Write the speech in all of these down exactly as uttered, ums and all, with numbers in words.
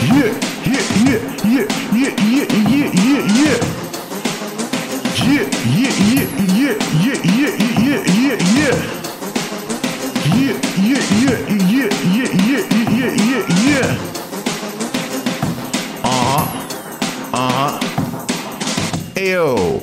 Yeah, yeah, yeah, yeah, yeah, yeah, yeah, yeah. Yeah, yeah, yeah, yeah, yeah, yeah, yeah, yeah, yeah. Yeah, yeah, yeah, yeah, yeah, yeah, yeah, yeah, yeah. Uh-huh. Uh-huh. Eu.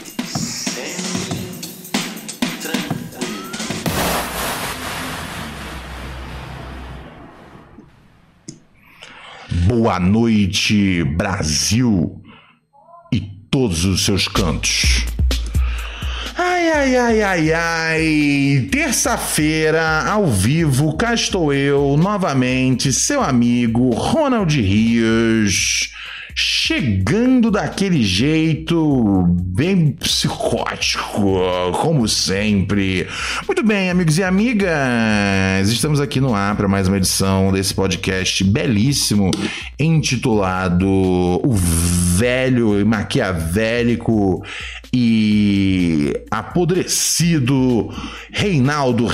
Boa noite, Brasil e todos os seus cantos. Ai, ai, ai, ai, ai. Terça-feira, ao vivo, cá estou eu, novamente, seu amigo Ronald Rios, chegando daquele jeito bem psicótico, como sempre. Muito bem, amigos e amigas, estamos aqui no ar para mais uma edição desse podcast belíssimo, intitulado O Velho e Maquiavélico e Apodrecido Reinaldo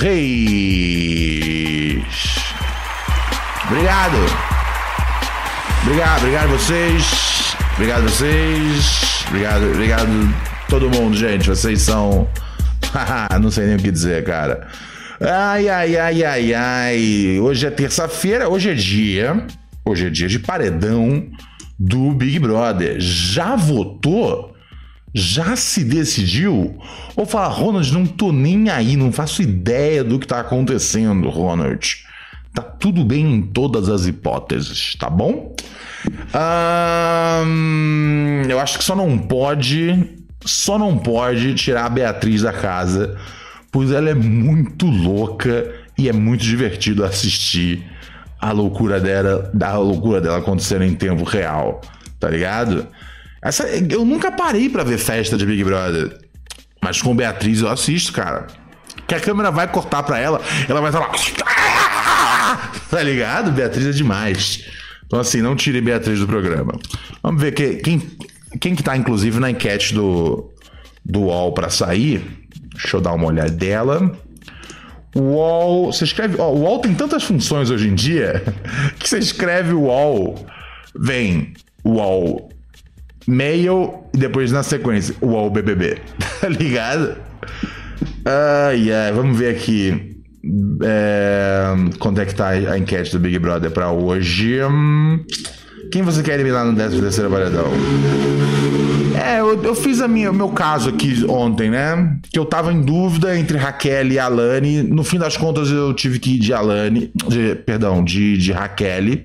Reis. Obrigado. Obrigado, obrigado a vocês. Obrigado a vocês. Obrigado, obrigado todo mundo, gente. Vocês são... não sei nem o que dizer, cara. Ai, ai, ai, ai, ai. Hoje é terça-feira, hoje é dia... Hoje é dia de paredão do Big Brother. Já votou? Já se decidiu? Ou fala, Ronald, não tô nem aí, não faço ideia do que tá acontecendo, Ronald. Tá tudo bem em todas as hipóteses, tá bom? Hum, eu acho que só não pode, só não pode tirar a Beatriz da casa, pois ela é muito louca e é muito divertido assistir a loucura dela, da loucura dela acontecendo em tempo real, tá ligado? Essa, eu nunca parei pra ver festa de Big Brother, mas com Beatriz eu assisto, cara. Que a câmera vai cortar pra ela, ela vai estar lá, tá ligado? Beatriz é demais. Então assim, não tire Beatriz do programa. Vamos ver que, quem, quem que tá inclusive na enquete do, do U O L pra sair. Deixa eu dar uma olhada dela. O U O L, você escreve... Ó, o U O L tem tantas funções hoje em dia que você escreve o U O L, vem o U O L Mail e depois na sequência o U O L B B B, tá ligado? Ai, ai, vamos ver aqui é, quanto é que tá a enquete do Big Brother pra hoje. Quem você quer eliminar no décimo terceiro paredão? É, eu, eu fiz a minha, o meu caso aqui ontem, né? Que eu tava em dúvida entre Raquel e Alane. No fim das contas, eu tive que ir de Alane, de, perdão, de, de Raquel.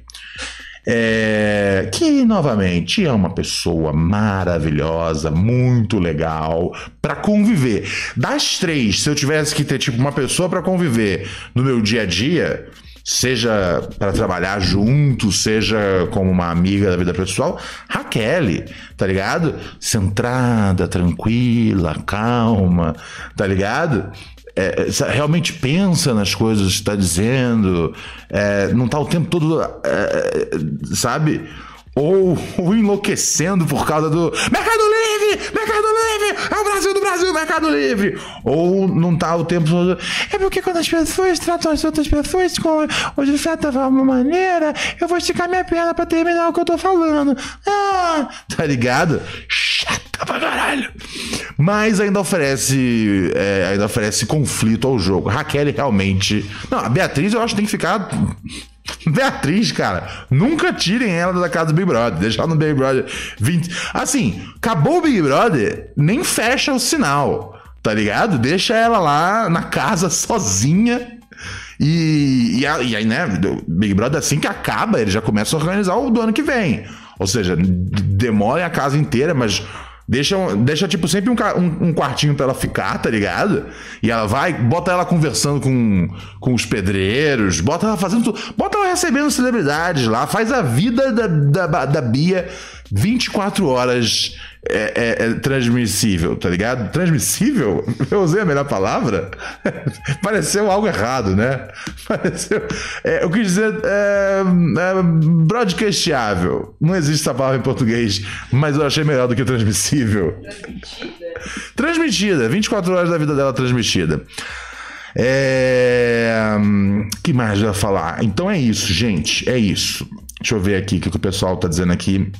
É, que, novamente, é uma pessoa maravilhosa, muito legal pra conviver. Das três, se eu tivesse que ter, tipo, uma pessoa pra conviver no meu dia a dia... Seja para trabalhar junto, seja como uma amiga da vida pessoal, Raquel, tá ligado? Centrada, tranquila, calma, tá ligado? É, realmente pensa nas coisas que tá dizendo, é, não tá o tempo todo, é, sabe? Ou, ou enlouquecendo por causa do Mercado Livre! Mercado Livre! É o Brasil do Brasil, Mercado Livre! Ou não tá o tempo todo... É porque quando as pessoas tratam as outras pessoas com, ou de certa forma maneira, eu vou esticar minha perna pra terminar o que eu tô falando. Ah, tá ligado? Chata pra caralho! Mas ainda oferece, é, ainda oferece conflito ao jogo. Raquel realmente... Não, a Beatriz eu acho que tem que ficar... Beatriz, cara, nunca tirem ela da casa do Big Brother. Deixar no Big Brother vinte. Assim, acabou o Big Brother, nem fecha o sinal, tá ligado? Deixa ela lá na casa sozinha. E, e, e aí, né, Big Brother, assim que acaba, ele já começa a organizar o do ano que vem. Ou seja, demora a casa inteira, mas deixa, deixa tipo, sempre um, um, um quartinho pra ela ficar, tá ligado? E ela vai, bota ela conversando com, com os pedreiros, bota ela fazendo tudo, bota ela recebendo celebridades lá, faz a vida da, da, da Bia vinte e quatro horas é, é, é transmissível, tá ligado? Transmissível? Eu usei a melhor palavra? Pareceu algo errado, né? Pareceu... É, eu quis dizer é, é, broadcastável. Não existe essa palavra em português, mas eu achei melhor do que transmissível. Transmitida. Transmitida. vinte e quatro horas da vida dela transmitida. É... que mais eu ia falar? Então é isso, gente. É isso. Deixa eu ver aqui o que o pessoal tá dizendo aqui.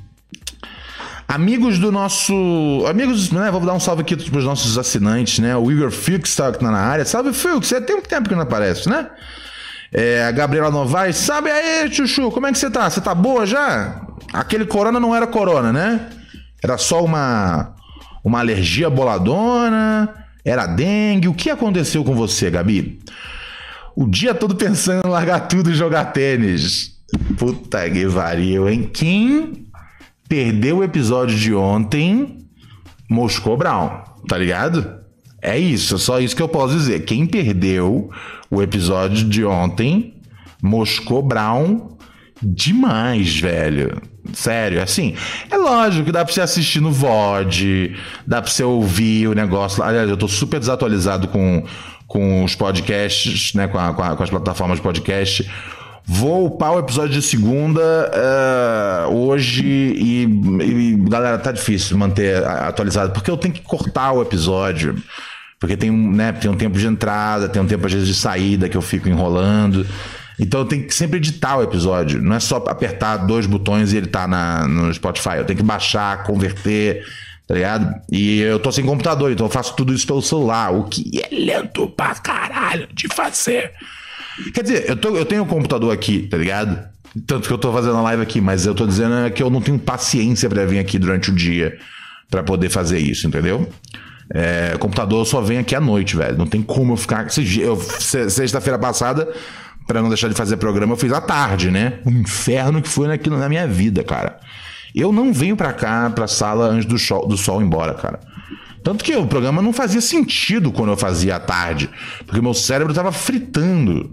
Amigos do nosso... Amigos, né? Vou dar um salve aqui pros nossos assinantes, né? O Igor Fux tá aqui na área. Salve, Fux. Você tem um tempo que não aparece, né? É, a Gabriela Novaes. Sabe aí, Chuchu, como é que você tá? Você tá boa já? Aquele corona não era corona, né? Era só uma... Uma alergia boladona. Era dengue. O que aconteceu com você, Gabi? O dia todo pensando em largar tudo e jogar tênis. Puta que pariu, hein? Quem perdeu o episódio de ontem, Moscou Brown, tá ligado? É isso, só isso que eu posso dizer. Quem perdeu o episódio de ontem, Moscou Brown, demais, velho. Sério, assim, é lógico que dá pra você assistir no V O D, dá pra você ouvir o negócio. Aliás, eu tô super desatualizado com, com os podcasts, né, com, a, com, a, com as plataformas de podcast. Vou upar o episódio de segunda uh, hoje e, e, galera, tá difícil manter atualizado, porque eu tenho que cortar o episódio, porque tem, né, tem um tempo de entrada, tem um tempo às vezes de saída que eu fico enrolando, então eu tenho que sempre editar o episódio, não é só apertar dois botões e ele tá na, no Spotify, eu tenho que baixar, converter, tá ligado? E eu tô sem computador, então eu faço tudo isso pelo celular, o que é lento pra caralho de fazer. Quer dizer, eu, tô, eu tenho um computador aqui, tá ligado? Tanto que eu tô fazendo a live aqui, mas eu tô dizendo que eu não tenho paciência pra vir aqui durante o dia pra poder fazer isso, entendeu? É, computador só vem aqui à noite, velho. Não tem como eu ficar... Eu, sexta-feira passada, pra não deixar de fazer programa, eu fiz à tarde, né? O inferno que foi naquilo na minha vida, cara. Eu não venho pra cá, pra sala, antes do sol, do sol ir embora, cara. Tanto que o programa não fazia sentido quando eu fazia à tarde, porque meu cérebro tava fritando.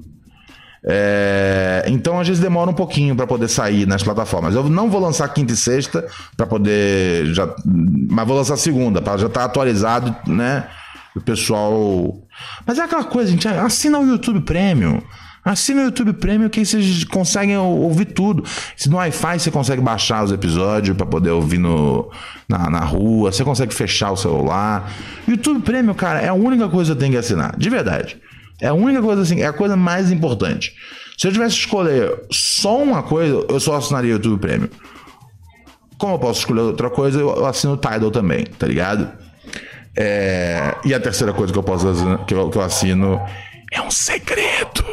É, então às vezes demora um pouquinho para poder sair nas plataformas. Eu não vou lançar quinta e sexta para poder já, mas vou lançar segunda para já estar tá atualizado, né? O pessoal. Mas é aquela coisa, gente, assina o YouTube Premium. Assina o YouTube Premium que aí vocês conseguem ouvir tudo. Se no Wi-Fi você consegue baixar os episódios para poder ouvir no, na, na rua, você consegue fechar o celular. YouTube Premium, cara, é a única coisa que eu tenho que assinar, de verdade. É a única coisa assim, é a coisa mais importante. Se eu tivesse que escolher só uma coisa, eu só assinaria o YouTube Premium. Como eu posso escolher outra coisa, eu assino o Tidal também, tá ligado? É... E a terceira coisa que eu posso assinar, que eu, que eu assino é um segredo.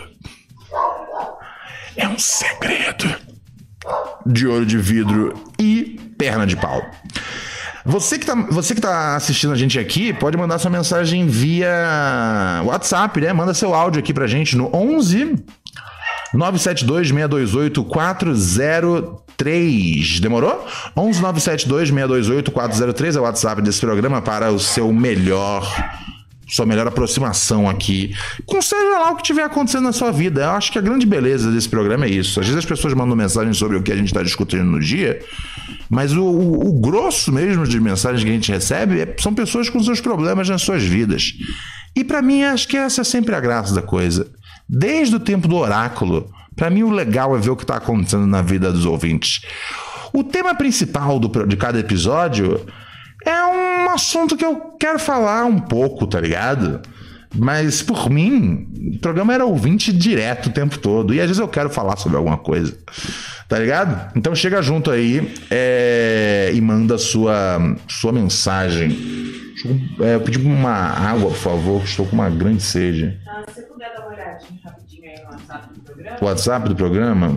É um segredo. De olho de vidro e perna de pau. Você que, tá, você que tá assistindo a gente aqui, pode mandar sua mensagem via WhatsApp, né? Manda seu áudio aqui pra gente no onze nove sete dois, seis dois oito, quatro zero três. Demorou? onze nove sete dois, seis dois oito, quatro zero três é o WhatsApp desse programa para o seu melhor... sua melhor aproximação aqui, com seja lá o que estiver acontecendo na sua vida. Eu acho que a grande beleza desse programa é isso. Às vezes as pessoas mandam mensagens sobre o que a gente está discutindo no dia, mas o, o, o grosso mesmo de mensagens que a gente recebe é, são pessoas com seus problemas nas suas vidas. E para mim, acho que essa é sempre a graça da coisa. Desde o tempo do oráculo, para mim o legal é ver o que está acontecendo na vida dos ouvintes. O tema principal do, de cada episódio é um assunto que eu quero falar um pouco, tá ligado? Mas, por mim, o programa era ouvinte direto o tempo todo. E às vezes eu quero falar sobre alguma coisa, tá ligado? Então chega junto aí é, e manda sua, sua mensagem. Eu, é, eu pedi uma água, por favor, que estou com uma grande sede. Ah, se você puder dar uma olhadinha rapidinho aí no WhatsApp do programa. O WhatsApp do programa?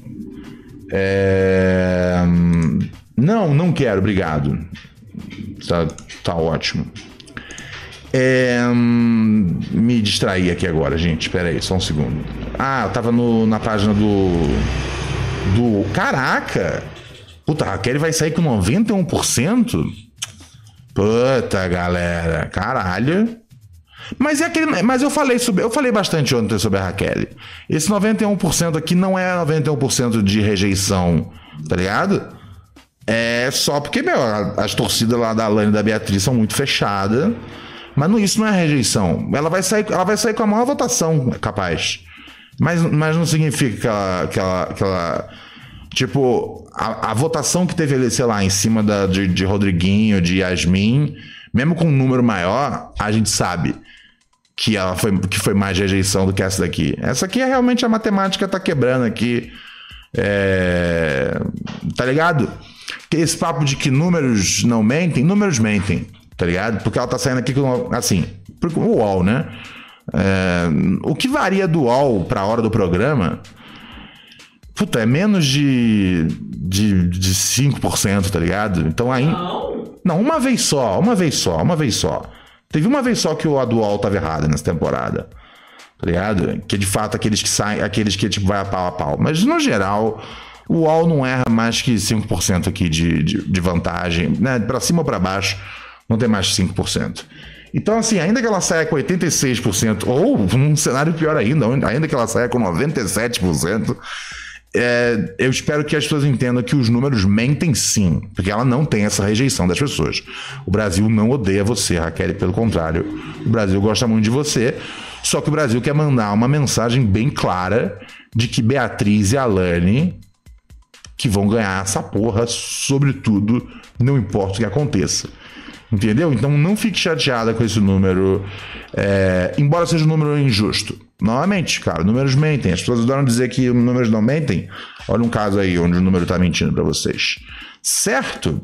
É... Não, não quero, obrigado. Tá, tá ótimo. É, hum, me distraí aqui agora, gente. Espera aí, só um segundo. Ah, eu tava no, na página do... do... Caraca! Puta, a Raquel vai sair com noventa e um por cento? Puta, galera. Caralho. Mas, é aquele, mas eu falei sobre, eu falei bastante ontem sobre a Raquel. Esse noventa e um por cento aqui não é noventa e um por cento de rejeição, tá ligado? É só porque, meu, as torcidas lá da Alane e da Beatriz são muito fechadas. Mas não, isso não é rejeição. Ela vai sair, ela vai sair com a maior votação, capaz. Mas, mas não significa que ela... Que ela, que ela tipo, a, a votação que teve ali, sei lá, em cima da, de, de Rodriguinho, de Yasmin, mesmo com um número maior, a gente sabe que ela foi, que foi mais rejeição do que essa daqui. Essa aqui é realmente a matemática tá quebrando aqui. É, tá ligado? Que esse papo de que números não mentem, números mentem, tá ligado? Porque ela tá saindo aqui com, assim, o U O L, né? É, o que varia do U O L pra hora do programa, puta, é menos de, de, de cinco por cento, tá ligado? Então aí... Não. Não, uma vez só, uma vez só, uma vez só. Teve uma vez só que o do U O L tava errado nessa temporada, tá ligado? Que de fato aqueles que saem, aqueles que tipo vai a pau a pau. Mas no geral, o U O L não erra mais que cinco por cento aqui de, de, de vantagem, né? Pra cima ou pra baixo, não tem mais de cinco por cento. Então, assim, ainda que ela saia com oitenta e seis por cento, ou um cenário pior ainda, ainda que ela saia com noventa e sete por cento, é, eu espero que as pessoas entendam que os números mentem sim, porque ela não tem essa rejeição das pessoas. O Brasil não odeia você, Raquel, pelo contrário, o Brasil gosta muito de você, só que o Brasil quer mandar uma mensagem bem clara de que Beatriz e Alane que vão ganhar essa porra, sobretudo, não importa o que aconteça. Entendeu? Então não fique chateada com esse número, é, embora seja um número injusto. Novamente, cara, números mentem. As pessoas adoram dizer que os números não mentem. Olha um caso aí onde o número tá mentindo pra vocês. Certo?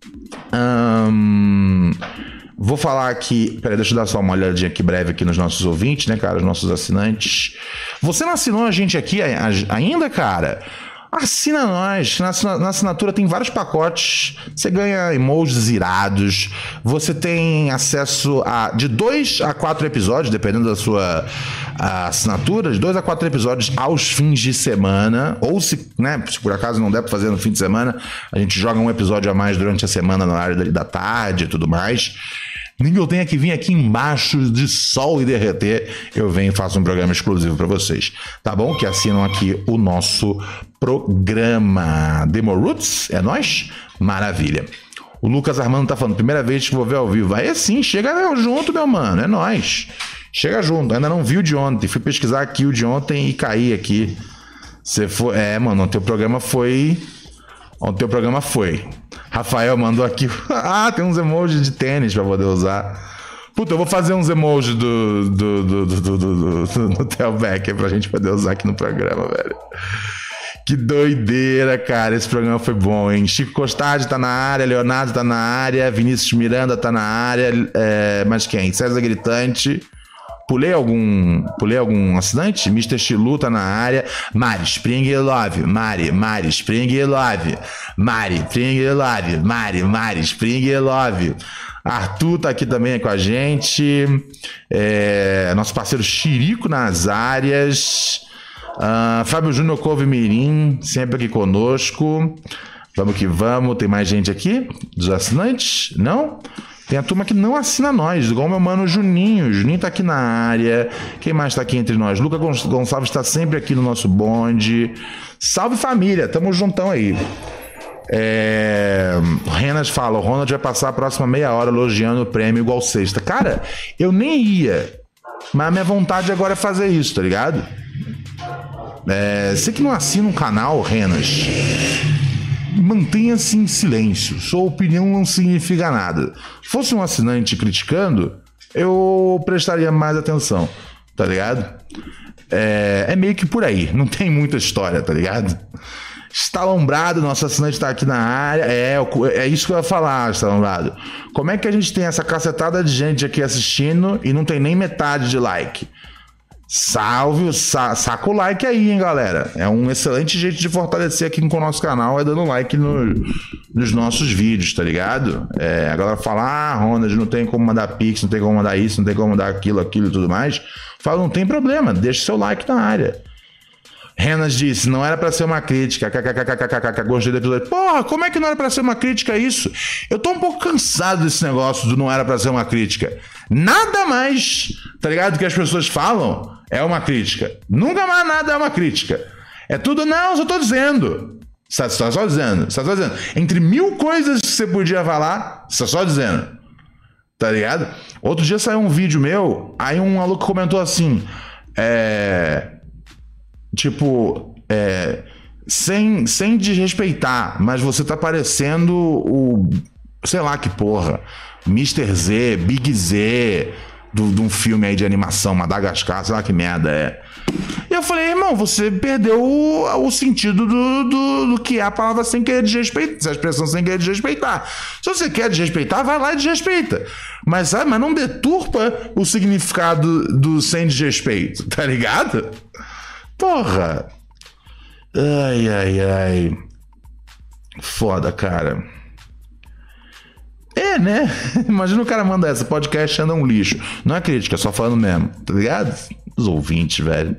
Hum, vou falar aqui... Peraí, deixa eu dar só uma olhadinha aqui breve aqui nos nossos ouvintes, né, cara? Os nossos assinantes. Você não assinou a gente aqui ainda, cara? Assina nós, na, na assinatura tem vários pacotes, você ganha emojis irados, você tem acesso a de dois a quatro episódios, dependendo da sua assinatura, de dois a quatro episódios aos fins de semana, ou se, né, se por acaso não der pra fazer no fim de semana, a gente joga um episódio a mais durante a semana no horário da tarde e tudo mais. Nem eu tenha que vir aqui embaixo de sol e derreter, eu venho e faço um programa exclusivo para vocês, tá bom? Que assinam aqui o nosso programa. Demo Roots, é nóis? Maravilha. O Lucas Armando tá falando, primeira vez que vou ver ao vivo. Aí é sim, chega junto, meu mano, é nóis. Chega junto, ainda não vi o de ontem, fui pesquisar aqui o de ontem e caí aqui. Você foi, é, mano, o teu programa foi... O teu programa foi... Rafael mandou aqui... Ah, tem uns emojis de tênis pra poder usar. Puta, eu vou fazer uns emojis do, do, do, do, do, do, do, do Theo Becker pra gente poder usar aqui no programa, velho. Que doideira, cara. Esse programa foi bom, hein? Chico Costade tá na área, Leonardo tá na área, Vinícius Miranda tá na área, é, mas quem? César Gritante... Pulei algum, pulei algum assinante? mister Chilu tá na área. Mari, Spring Love. Mari, Mari, Spring Love. Mari, Spring Love. Mari, Mari, Spring Love. Arthur tá aqui também com a gente. É, nosso parceiro Chirico nas áreas. Uh, Fábio Júnior Couve Mirim, sempre aqui conosco. Vamos que vamos. Tem mais gente aqui dos assinantes? Não? Tem a turma que não assina nós, igual o meu mano Juninho. O Juninho tá aqui na área. Quem mais tá aqui entre nós? Luca Gonçalves tá sempre aqui no nosso bonde. Salve família, tamo juntão aí. É... Renas fala, o Ronald vai passar a próxima meia hora elogiando o prêmio igual sexta. Cara, eu nem ia, mas a minha vontade agora é fazer isso, tá ligado? É... Você que não assina um canal, Renas, mantenha-se em silêncio. Sua opinião não significa nada. Fosse um assinante criticando, eu prestaria mais atenção, tá ligado? É, é meio que por aí. Não tem muita história, tá ligado? Estalombrado, nosso assinante tá aqui na área. É, é isso que eu ia falar, Estalombrado. Como é que a gente tem essa cacetada de gente aqui assistindo e não tem nem metade de like? Salve, sa, saca o like aí, hein, galera. É um excelente jeito de fortalecer aqui com o nosso canal, é dando like no, nos nossos vídeos, tá ligado? É, a galera fala, ah, Ronald, não tem como mandar pix, não tem como mandar isso, não tem como mandar aquilo, aquilo e tudo mais. Fala, não tem problema, deixa seu like na área. Renas disse, não era pra ser uma crítica, kkkkkk, gostei do episódio. Porra, como é que não era pra ser uma crítica isso? Eu tô um pouco cansado desse negócio do não era pra ser uma crítica. Nada mais, tá ligado, que as pessoas falam é uma crítica. Nunca mais nada é uma crítica. É tudo, não, só tô dizendo. Você tá só dizendo, você tá só dizendo. Entre mil coisas que você podia falar, você tá só dizendo. Tá ligado? Outro dia saiu um vídeo meu, aí um maluco comentou assim, é... Tipo, é, sem, sem desrespeitar, mas você tá parecendo o, sei lá que porra, mister Z, Big Z, de um filme aí de animação, Madagascar, sei lá que merda é. E eu falei, irmão, você perdeu o, o sentido do, do, do que é a palavra sem querer desrespeitar, a expressão sem querer desrespeitar. Se você quer desrespeitar, vai lá e desrespeita. Mas, sabe, mas não deturpa o significado do sem desrespeito, tá ligado? Porra. Ai, ai, ai. Foda, cara. É, né? Imagina o cara manda essa, podcast anda um lixo. Não é crítica, é só falando mesmo, tá ligado? Os ouvintes, velho.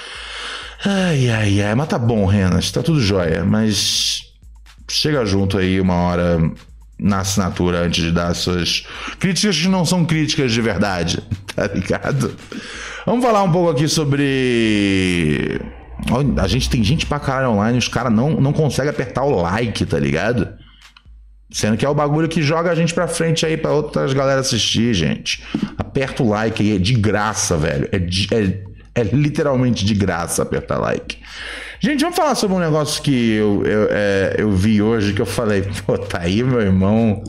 Ai, ai, ai. Mas tá bom, Renas, tá tudo jóia. Mas chega junto aí uma hora na assinatura antes de dar suas críticas que não são críticas de verdade, tá ligado? Vamos falar um pouco aqui sobre... A gente tem gente pra caralho online, os caras não, não conseguem apertar o like, tá ligado? Sendo que é o bagulho que joga a gente pra frente aí pra outras galera assistir, gente. Aperta o like aí, é de graça, velho. É, de, é, é literalmente de graça apertar like. Gente, vamos falar sobre um negócio que eu, eu, é, eu vi hoje, que eu falei, pô, tá aí, meu irmão.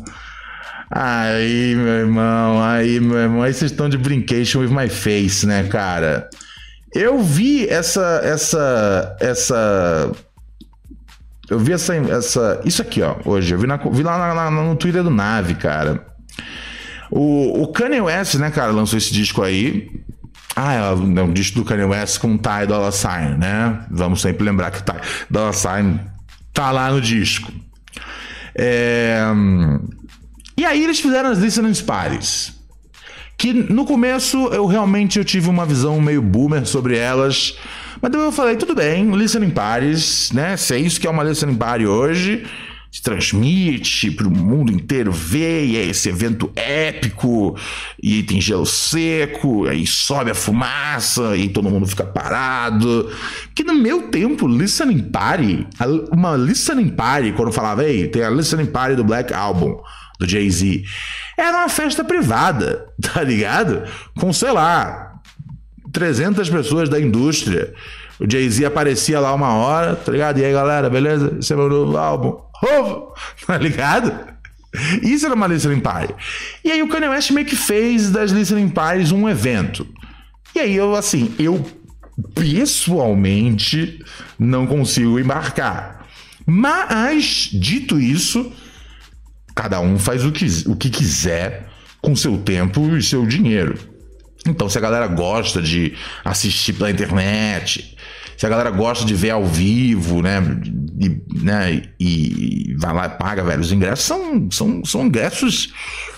Aí, meu irmão, aí, meu irmão. Aí vocês estão de brincation with my face, né, cara? Eu vi essa, essa, essa... Eu vi essa, essa... Isso aqui, ó, hoje. Eu vi, na, vi lá na, na, no Twitter do Nave, cara. O, o Kanye West, né, cara, lançou esse disco aí. Ah, é um disco do Kanye West com Ty Dolla $ign, né? Vamos sempre lembrar que Ty Dolla $ign tá lá no disco. É... E aí eles fizeram as listening parties. Que no começo eu realmente eu tive uma visão meio boomer sobre elas. Mas depois eu falei, tudo bem, listening parties, né? Se é isso que é uma listening party hoje, se transmite pro mundo inteiro ver, e é esse evento épico, e tem gelo seco, aí sobe a fumaça, e todo mundo fica parado. Porque no meu tempo, listening party, uma listening party, quando eu falava, ei, tem a listening party do Black Album, do Jay-Z, era uma festa privada, tá ligado? Com, sei lá, trezentas pessoas da indústria. O Jay-Z aparecia lá uma hora, tá ligado? E aí, galera, beleza? Esse é meu novo álbum. Ovo! Tá ligado? Isso era uma listening party. E aí o Kanye West meio que fez das listening parties um evento. E aí eu, assim, eu pessoalmente não consigo embarcar. Mas, dito isso, cada um faz o que, o que quiser com seu tempo e seu dinheiro. Então, se a galera gosta de assistir pela internet, se a galera gosta de ver ao vivo, né, e, né, e vai lá e paga, velho, os ingressos são, são, são ingressos...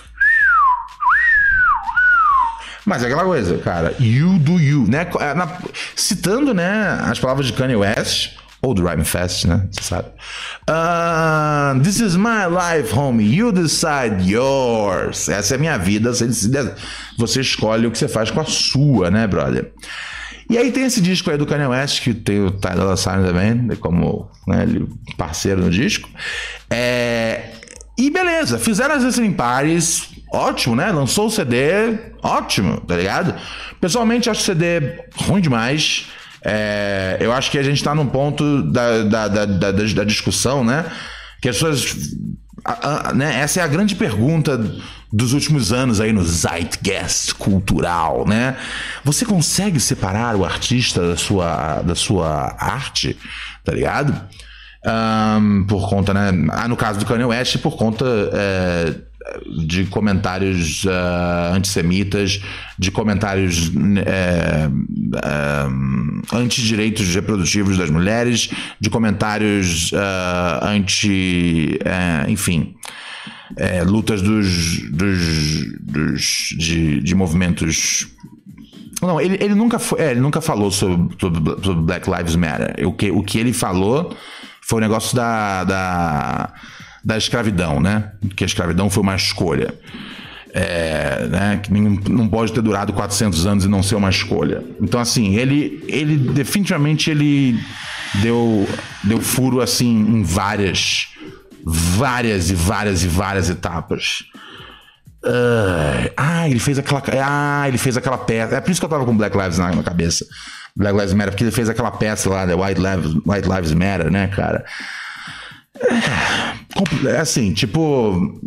Mas é aquela coisa, cara, you do you, né, na, citando, né, as palavras de Kanye West... Ou do Rhyme Fest, né? Você sabe. Uh, this is my life, homie. You decide yours. Essa é a minha vida. Você, decide, você escolhe o que você faz com a sua, né, brother? E aí tem esse disco aí do Kanye West, que tem o Ty Dolla $ign também, como, né, parceiro no disco. É... E beleza, fizeram as listening parties. Ótimo, né? Lançou o C D. Ótimo, tá ligado? Pessoalmente, acho o C D ruim demais. É, eu acho que a gente está num ponto da, da, da, da, da discussão, né? Que as pessoas. A, a, né? Essa é a grande pergunta dos últimos anos aí no zeitgeist cultural, né? Você consegue separar o artista da sua, da sua arte, tá ligado? Um, por conta, né? Ah, no caso do Kanye West, por conta é, de comentários uh, antissemitas, de comentários é, é, anti-direitos reprodutivos das mulheres, de comentários uh, anti... É, enfim... É, lutas dos, dos, dos de, de movimentos. Não, ele, ele, nunca, foi, é, ele nunca falou sobre, sobre, sobre Black Lives Matter. O que, o que ele falou foi o negócio da, da, da escravidão, né? Que a escravidão foi uma escolha. É, né? Que não pode ter durado quatrocentos anos e não ser uma escolha. Então, assim, ele, ele definitivamente ele deu, deu furo assim em várias. Várias e várias e várias etapas. Uh, ah, ele fez aquela. Ah, ele fez aquela peça. É por isso que eu tava com Black Lives na, na cabeça. Black Lives Matter, porque ele fez aquela peça lá, né? White Lives, White Lives Matter, né, cara? É, assim, tipo.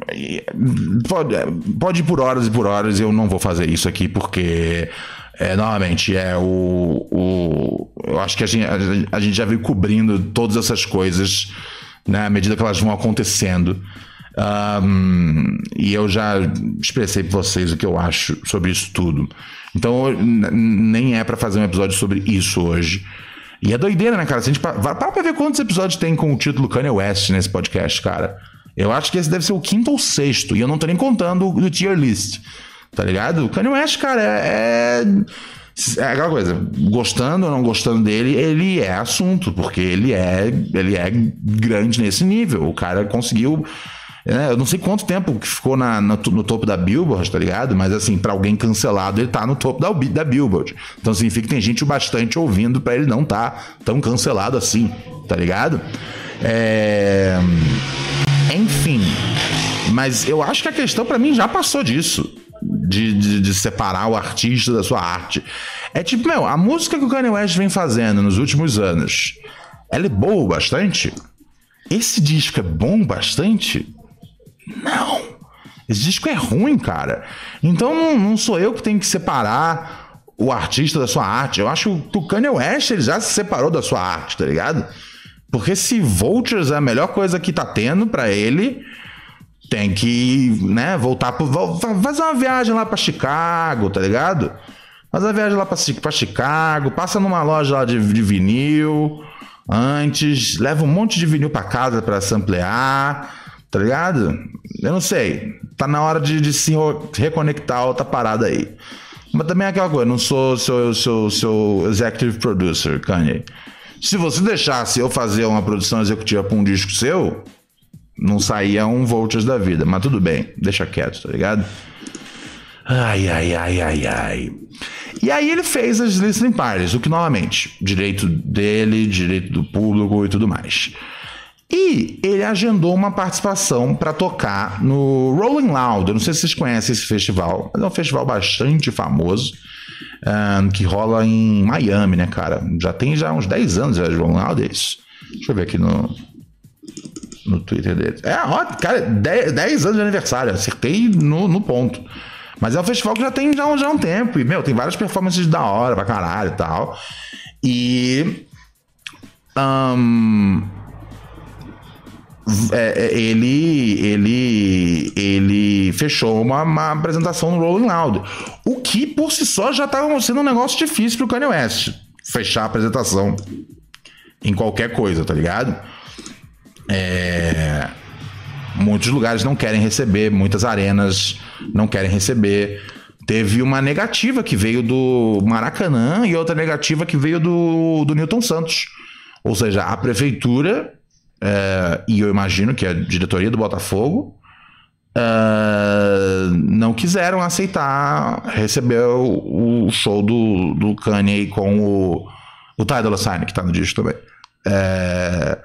pode, pode ir por horas e por horas, eu não vou fazer isso aqui porque, é, novamente, é o, o. Eu acho que a gente, a gente já veio cobrindo todas essas coisas, né, à medida que elas vão acontecendo. Um, e eu já expressei para vocês o que eu acho sobre isso tudo. Então, nem é para fazer um episódio sobre isso hoje. E é doideira, né, cara? Se a gente para pra ver quantos episódios tem com o título Kanye West nesse podcast, cara. Eu acho que esse deve ser o quinto ou sexto. E eu não tô nem contando o tier list. Tá ligado? O Kanye West, cara, é, é... é aquela coisa. Gostando ou não gostando dele, ele é assunto. Porque ele é, ele é grande nesse nível. O cara conseguiu... É, eu não sei quanto tempo que ficou na, no, no topo da Billboard, tá ligado? Mas assim, pra alguém cancelado, ele tá no topo da, da Billboard. Então significa que tem gente o bastante ouvindo pra ele não tá tão cancelado assim, tá ligado? É... Enfim. Mas eu acho que a questão pra mim já passou disso. De, de, de separar o artista da sua arte. É tipo, meu, a música que o Kanye West vem fazendo nos últimos anos, ela é boa bastante? Esse disco é bom bastante? Não, esse disco é ruim, cara. Então não, não sou eu que tenho que separar o artista da sua arte. Eu acho que o Kanye West ele já se separou da sua arte, tá ligado? Porque se Vultures é a melhor coisa que tá tendo pra ele, tem que, né, voltar pro, fazer uma viagem lá pra Chicago, tá ligado? Fazer uma viagem lá pra, pra Chicago, passa numa loja lá de, de vinil antes, leva um monte de vinil pra casa pra samplear. Tá ligado? Eu não sei. Tá na hora de, de se reconectar a outra parada aí. Mas também é aquela coisa, não sou seu, seu, seu executive producer, Kanye. Se você deixasse eu fazer uma produção executiva pra um disco seu, não saía um Vultures da vida. Mas tudo bem, deixa quieto, tá ligado? Ai, ai, ai, ai, ai. E aí ele fez as listening parties, o que novamente, direito dele, direito do público e tudo mais. E ele agendou uma participação para tocar no Rolling Loud. Eu não sei se vocês conhecem esse festival, mas é um festival bastante famoso, um, que rola em Miami, né, cara? Já tem já uns dez anos já de Rolling Loud, é isso. Deixa eu ver aqui no, no Twitter dele. É, ó, cara, dez anos de aniversário, acertei no, no ponto. Mas é um festival que já tem já, já um tempo. E, meu, tem várias performances da hora pra caralho e tal. E... Um, É, ele, ele, ele fechou uma, uma apresentação no Rolling Loud, o que por si só já estava sendo um negócio difícil pro Kanye West fechar a apresentação em qualquer coisa, tá ligado? É, muitos lugares não querem receber, muitas arenas não querem receber. Teve uma negativa que veio do Maracanã e outra negativa que veio do, do Newton Santos, ou seja, a prefeitura... É, e eu imagino que a diretoria do Botafogo é, não quiseram aceitar receber o, o show do, do Kanye com o, o Ty Dolla $ign, que tá no disco também. É,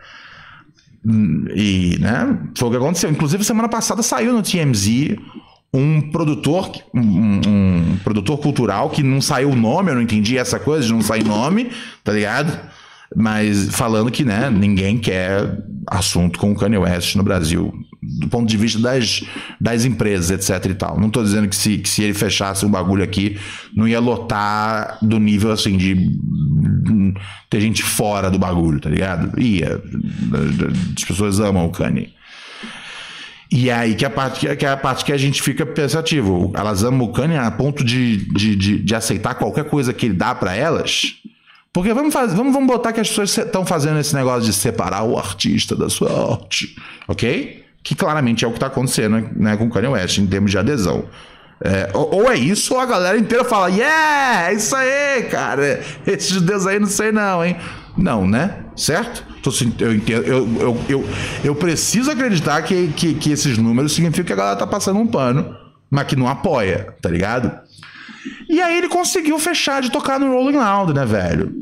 e, né, foi o que aconteceu. Inclusive, semana passada saiu no T M Z um produtor, um, um produtor cultural que não saiu o nome, eu não entendi essa coisa de não sair nome, tá ligado? Mas falando que, né, ninguém quer assunto com o Kanye West no Brasil, do ponto de vista das, das empresas, etc e tal. Não tô dizendo que se, que se ele fechasse um bagulho aqui, não ia lotar do nível, assim, de ter gente fora do bagulho, tá ligado? Ia. As pessoas amam o Kanye. E aí que é a parte que, é a parte que a gente fica pensativo. Elas amam o Kanye a ponto de, de, de, de aceitar qualquer coisa que ele dá pra elas... Porque vamos, fazer, vamos, vamos botar que as pessoas estão fazendo esse negócio de separar o artista da sua arte, ok? Que claramente é o que está acontecendo, né, com o Kanye West em termos de adesão. É, ou, ou é isso, ou a galera inteira fala, yeah, é isso aí, cara. Esses judeus aí não sei não, hein? Não, né? Certo? Eu, entendo, eu, eu, eu, eu preciso acreditar que, que, que esses números significam que a galera tá passando um pano, mas que não apoia, tá ligado? E aí ele conseguiu fechar de tocar no Rolling Loud, né, velho?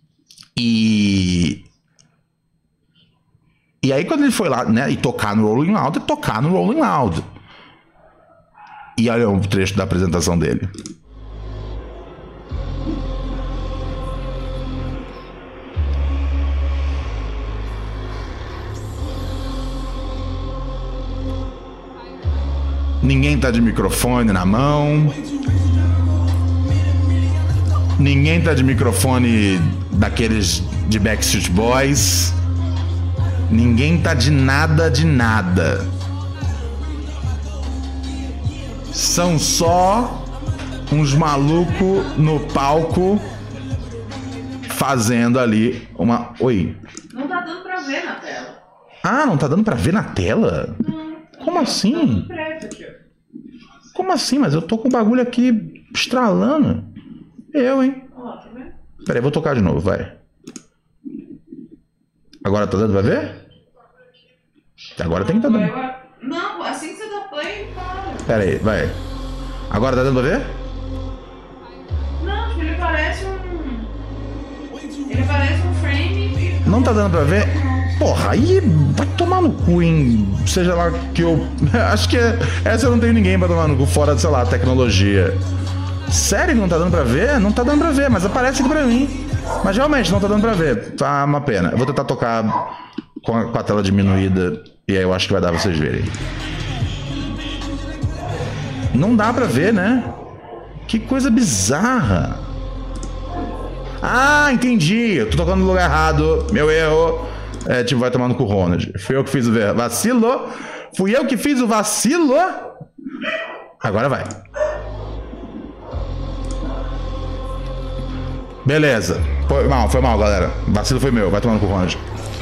E... E aí quando ele foi lá, né, e tocar no Rolling Loud, é tocar no Rolling Loud. E olha um trecho da apresentação dele. Ninguém tá de microfone na mão. Ninguém tá de microfone daqueles de Backstreet Boys. Ninguém tá de nada de nada. São só uns malucos no palco fazendo ali uma... Oi. Não tá dando pra ver na tela. Ah, não tá dando pra ver na tela? Não. Como assim? Tá tudo preto aqui, ó. Como assim? Mas eu tô com o bagulho aqui estralando. Eu, hein? Ó, tá vendo? Pera aí, vou tocar de novo, vai. Agora tá dando pra ver? Agora tem que tá dando. Agora... Não, assim que você dá play, para. Pera aí, vai. Agora tá dando pra ver? Não, tipo, ele parece um... Ele parece um frame e... Não tá dando pra ver? Porra, aí vai tomar no cu, hein? Seja lá que eu... Acho que é... essa eu não tenho ninguém pra tomar no cu, fora, sei lá, tecnologia. Sério que não tá dando pra ver? Não tá dando pra ver, mas aparece aqui pra mim. Mas realmente não tá dando pra ver. Tá uma pena. Eu vou tentar tocar com a, com a tela diminuída e aí eu acho que vai dar pra vocês verem. Não dá pra ver, né? Que coisa bizarra. Ah, entendi. Eu tô tocando no lugar errado. Meu erro. É, tipo, vai tomar no cu, Ronald. Fui eu que fiz o vacilo. Fui eu que fiz o vacilo. Agora vai. Beleza. Foi mal, foi mal, galera. O vacilo foi meu. Vai tomar no cu, Ronald.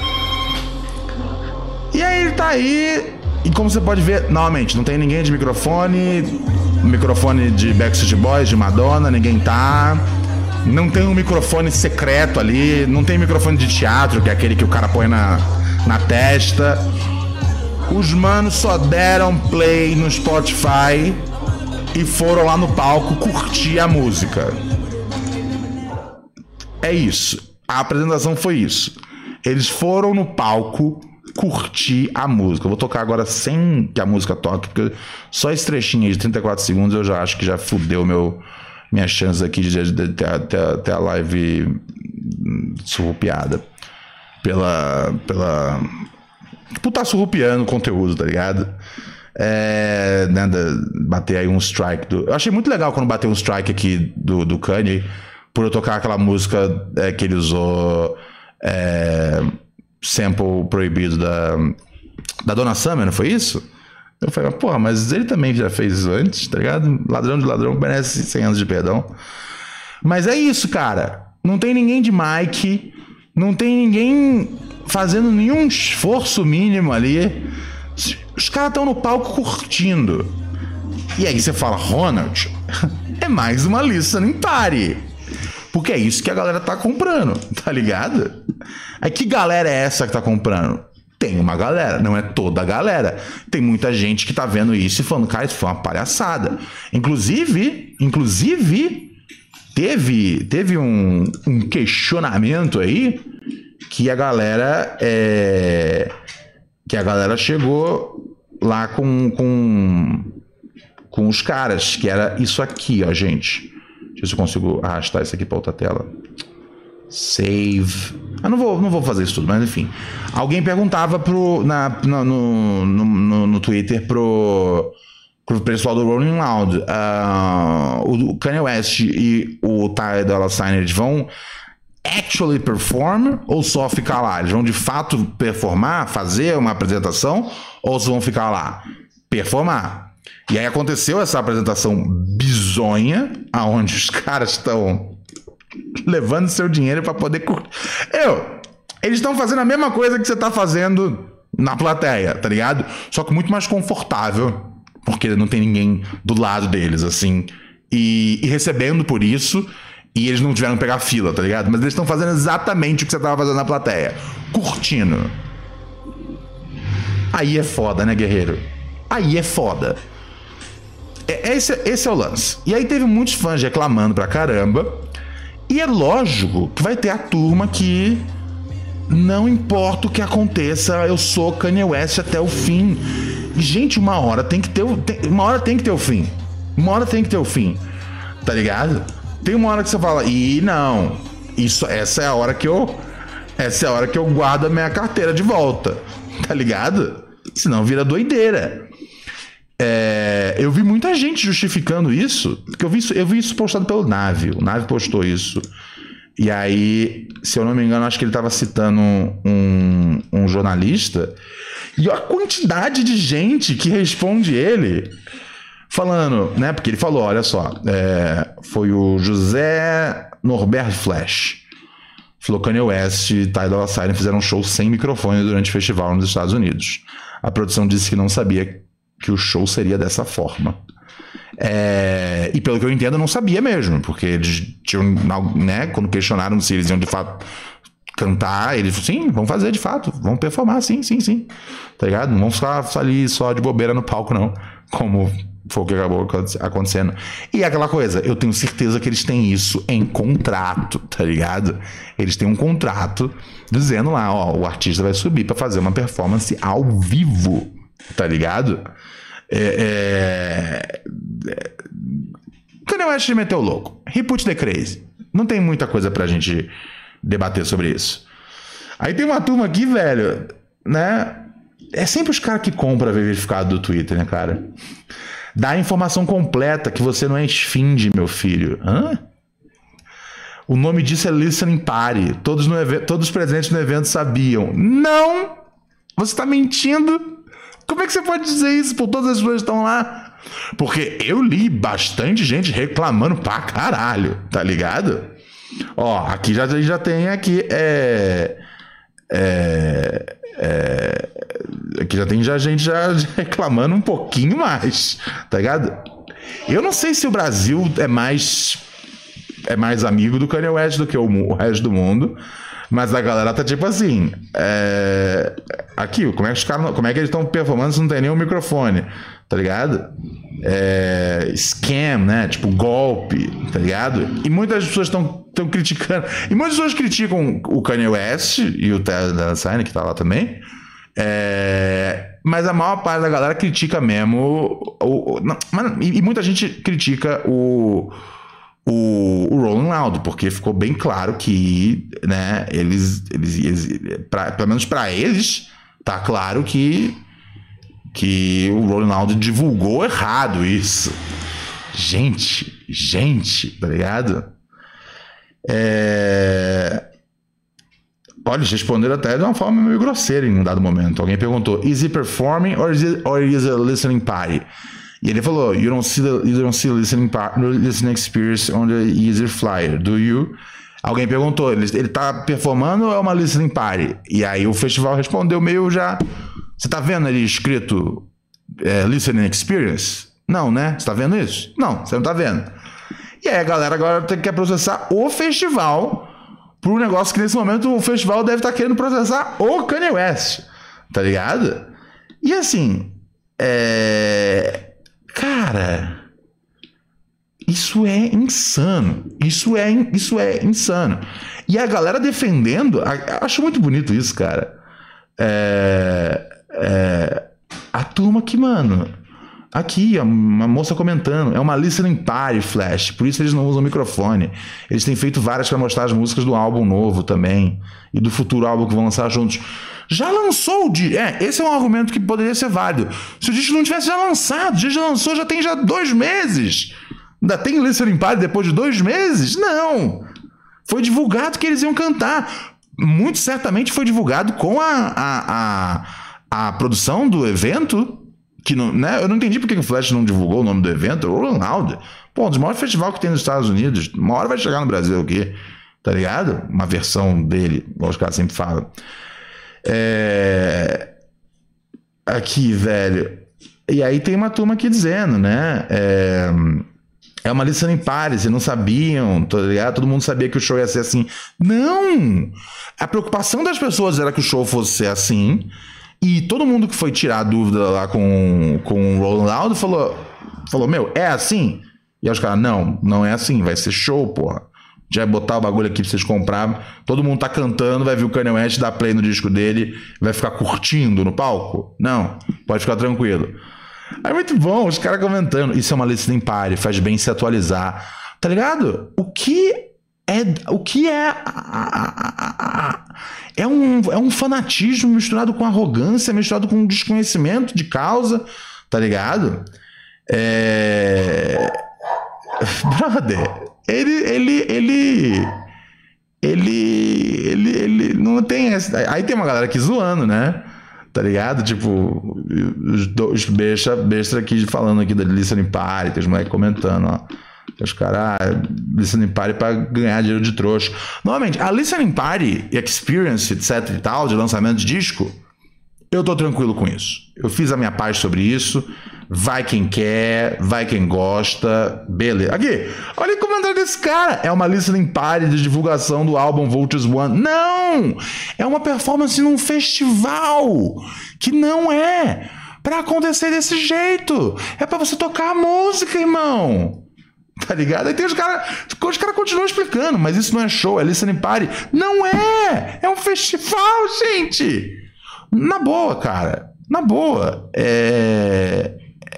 E aí ele tá aí. E como você pode ver, novamente, não tem ninguém de microfone. Microfone de Backstreet Boys, de Madonna. Ninguém tá. Não tem um microfone secreto ali. Não tem microfone de teatro, que é aquele que o cara põe na, na testa. Os manos só deram play no Spotify e foram lá no palco curtir a música. É isso. A apresentação foi isso. Eles foram no palco curtir a música. Eu vou tocar agora sem que a música toque, porque só esse trechinho aí de trinta e quatro segundos eu já acho que já fudeu meu... minha chance aqui de, de, de ter, ter, ter a live surrupiada pela, pela... Tipo, tá surrupiando o conteúdo, tá ligado? É, né, bater aí um strike do... Eu achei muito legal quando bateu um strike aqui do, do Kanye, por eu tocar aquela música é, que ele usou é, sample proibido da, da Donna Summer, não foi isso? Eu falei, porra, mas ele também já fez isso antes, tá ligado? Ladrão de ladrão merece cem anos de perdão. Mas é isso, cara. Não tem ninguém de mic, não tem ninguém fazendo nenhum esforço mínimo ali. Os caras estão no palco curtindo. E aí você fala, Ronald, é mais uma listening party. Porque é isso que a galera tá comprando, tá ligado? Aí que galera é essa que tá comprando? Tem uma galera, não é toda a galera. Tem muita gente que tá vendo isso e falando, cara, isso foi uma palhaçada. Inclusive, inclusive, teve, teve um, um questionamento aí que a galera é, que a galera chegou lá com, com, com os caras, que era isso aqui, ó, gente. Deixa eu ver se eu consigo arrastar isso aqui pra outra tela. Save. Ah, não vou, não vou fazer isso tudo, mas enfim. Alguém perguntava pro, na, no, no, no, no Twitter pro, pro pessoal do Rolling Loud. Uh, o Kanye West e o Ty Dolla Sign, eles vão actually perform ou só ficar lá? Eles vão de fato performar, fazer uma apresentação, ou só vão ficar lá? Performar. E aí aconteceu essa apresentação bizonha, aonde os caras estão levando seu dinheiro pra poder curtir. Eu, eles estão fazendo a mesma coisa que você tá fazendo na plateia, tá ligado? Só que muito mais confortável, porque não tem ninguém do lado deles, assim, e, e recebendo por isso, e eles não tiveram que pegar fila, tá ligado? Mas eles estão fazendo exatamente o que você tava fazendo na plateia, curtindo. Aí é foda, né, guerreiro? Aí é foda. Esse, esse é o lance. E aí teve muitos fãs reclamando pra caramba. E é lógico que vai ter a turma que não importa o que aconteça, eu sou Kanye West até o fim. E, gente, uma hora tem que ter o, tem, uma hora tem que ter o fim. Uma hora tem que ter o fim. Tá ligado? Tem uma hora que você fala, e não, isso, essa é a hora que eu essa é a hora que eu guardo a minha carteira de volta. Tá ligado? Senão vira doideira. É, eu vi muita gente justificando isso, porque eu vi isso, eu vi isso postado pelo Nave. O Nave postou isso. E aí, se eu não me engano, acho que ele estava citando um, um jornalista. E a quantidade de gente que responde ele, falando, né? Porque ele falou, olha só, é, foi o José Norbert Flash. Falou que Kanye West e Ty Dolla Sign fizeram um show sem microfone durante o festival nos Estados Unidos. A produção disse que não sabia que o show seria dessa forma. É, e pelo que eu entendo, eu não sabia mesmo, porque eles tinham, né, quando questionaram se eles iam de fato cantar, eles falaram, sim, vamos fazer de fato, vamos performar, sim, sim, sim, tá ligado? Não vamos ficar ali só de bobeira no palco, não, como foi o que acabou acontecendo. E aquela coisa, eu tenho certeza que eles têm isso em contrato, tá ligado? Eles têm um contrato dizendo lá, ó, o artista vai subir pra fazer uma performance ao vivo, tá ligado? É, é, é, Kanye West meteu o louco. He put the crazy. Não tem muita coisa pra gente debater sobre isso. Aí tem uma turma aqui, velho, né? É sempre os caras que compram verificado do Twitter, né, cara? Dá a informação completa que você não é esfinge, meu filho. Hã? O nome disso é Listening Party. Todos, no evento, todos os presentes no evento sabiam. Não! Você tá mentindo? Como é que você pode dizer isso? Por todas as pessoas que estão lá. Porque eu li bastante gente reclamando pra caralho, tá ligado? Ó, aqui já, já tem aqui, é, é, é, aqui já tem já gente já reclamando um pouquinho mais, tá ligado? Eu não sei se o Brasil é mais, é mais amigo do Kanye West do que o, o resto do mundo. Mas a galera tá tipo assim, é... aqui, como é que os caras, como é que eles estão performando se não tem nenhum microfone, tá ligado? É... Scam, né? Tipo, golpe, tá ligado? E muitas pessoas estão criticando, e muitas pessoas criticam o Kanye West e o Ty Dolla Sign, que tá lá também, é... mas a maior parte da galera critica mesmo, o... o... Não, mas... e muita gente critica o... O, o Rolling Loud, porque ficou bem claro que, né, eles, eles, eles pra, pelo menos para eles, tá claro que, que o Rolling Loud divulgou errado isso. Gente, gente, tá ligado? É... Olha, eles responderam até de uma forma meio grosseira em um dado momento. Alguém perguntou, is he performing or is it, or is it a listening party? E ele falou, you don't see the, you don't see listening, listening experience on the user flyer, do you? Alguém perguntou, ele, ele tá performando ou é uma listening party? E aí o festival respondeu meio já, você tá vendo ali escrito é, listening experience? Não, né? Você tá vendo isso? Não, você não tá vendo. E aí a galera agora tem que processar o festival por um negócio que nesse momento o festival deve estar querendo processar o Kanye West, tá ligado? E assim, é... Cara, isso é insano. Isso é, isso é insano. E a galera defendendo, acho muito bonito isso, cara. É, é, a turma que, mano, aqui, uma moça comentando, é uma listening party, Flash, por isso eles não usam microfone. Eles têm feito várias para mostrar as músicas do álbum novo também, e do futuro álbum que vão lançar juntos. Já lançou o disco. É, esse é um argumento que poderia ser válido. Se o disco não tivesse já lançado, o disco já lançou, já tem já dois meses. Ainda tem listening party depois de dois meses? Não. Foi divulgado que eles iam cantar. Muito certamente foi divulgado com a, a, a, a produção do evento. Que não, né? Eu não entendi porque o Flash não divulgou o nome do evento. Rolling Loud. Pô, um dos maiores festivais que tem nos Estados Unidos. Uma hora vai chegar no Brasil aqui. Tá ligado? Uma versão dele, como os caras sempre falam. É... Aqui, velho. E aí tem uma turma aqui dizendo, né? É, é uma listening party, vocês não sabiam, tá ligado? Todo mundo sabia que o show ia ser assim. Não! A preocupação das pessoas era que o show fosse ser assim. E todo mundo que foi tirar a dúvida lá com, com o Rolling Loud falou, falou, meu, é assim? E aí os caras, não, não é assim, vai ser show, porra. Já vai botar o bagulho aqui pra vocês comprarem. Todo mundo tá cantando, vai vir o Kanye West, dar play no disco dele, vai ficar curtindo no palco? Não, pode ficar tranquilo. É muito bom, os caras comentando. Isso é uma listening party, faz bem se atualizar. Tá ligado? O que é... O que é... É um, é um fanatismo misturado com arrogância, misturado com desconhecimento de causa, Tá ligado? É... Brother, ele, ele, ele, ele, ele, ele não tem essa... Aí tem uma galera aqui zoando, né? Tá ligado? Tipo, os dois besta, besta aqui falando aqui da Listening Party, tem os moleques comentando, ó. Os caras, ah, Listening Party pra ganhar dinheiro de trouxa. Normalmente, a Listening Party, Experience, etc e tal, de lançamento de disco, eu tô tranquilo com isso. Eu fiz a minha parte sobre isso. Vai quem quer, vai quem gosta, beleza. Aqui, olha o comentário desse cara. É uma listening party de divulgação do álbum Vultures One. Não! É uma performance num festival. Que não é pra acontecer desse jeito. É pra você tocar a música, irmão. Tá ligado? Aí tem os caras. Os caras continuam explicando, mas isso não é show, é listening party. Não é! É um festival, gente! Na boa, cara. Na boa. É.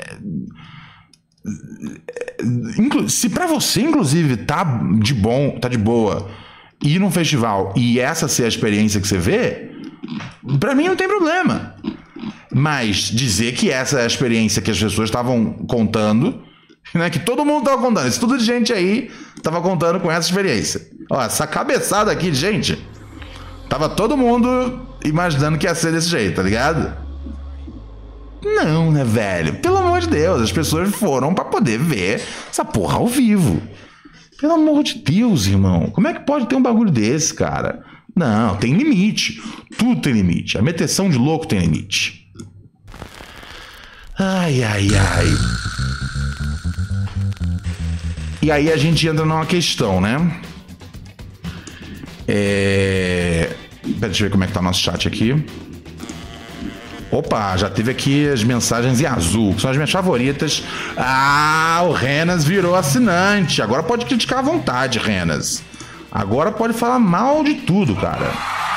Se pra você, inclusive, tá de bom, tá de boa ir num festival e essa ser a experiência que você vê, pra mim não tem problema. Mas dizer que essa é a experiência que as pessoas estavam contando, né, que todo mundo tava contando, esse tudo de gente aí tava contando com essa experiência. Ó, essa cabeçada aqui de gente, tava todo mundo imaginando que ia ser desse jeito, tá ligado? Não, né, velho? Pelo amor de Deus, as pessoas foram pra poder ver essa porra ao vivo. Pelo amor de Deus, irmão. Como é que pode ter um bagulho desse, cara? Não, tem limite. Tudo tem limite. A meteção de louco tem limite. Ai, ai, ai. E aí a gente entra numa questão, né? É... Pera, deixa eu ver como é que tá o nosso chat aqui. Opa, já teve aqui as mensagens em azul, que são as minhas favoritas. Ah, o Renas virou assinante. Agora pode criticar à vontade, Renas. Agora pode falar mal de tudo, cara.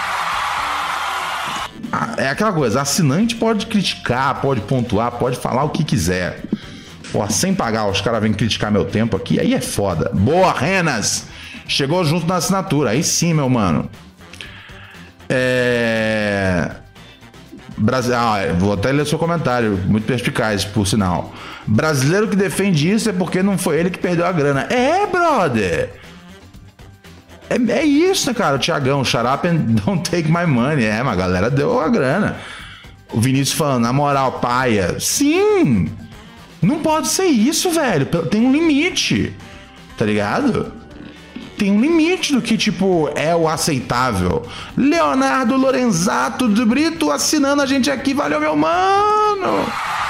É aquela coisa, assinante pode criticar, pode pontuar, pode falar o que quiser. Pô, sem pagar, os caras vêm criticar meu tempo aqui, aí é foda. Boa, Renas! Chegou junto na assinatura, aí sim, meu mano. É... Brasil... Ah, vou até ler seu comentário, muito perspicaz, por sinal. Brasileiro que defende isso é porque não foi ele que perdeu a grana. É, brother! É, é isso, né, cara? O Thiagão, shut up and don't take my money. É, mas a galera deu a grana. O Vinícius falando, na moral, paia. Sim! Não pode ser isso, velho. Tem um limite. Tá ligado? Tem um limite do que, tipo, é o aceitável. Leonardo Lorenzato de Brito assinando a gente aqui. Valeu, meu mano!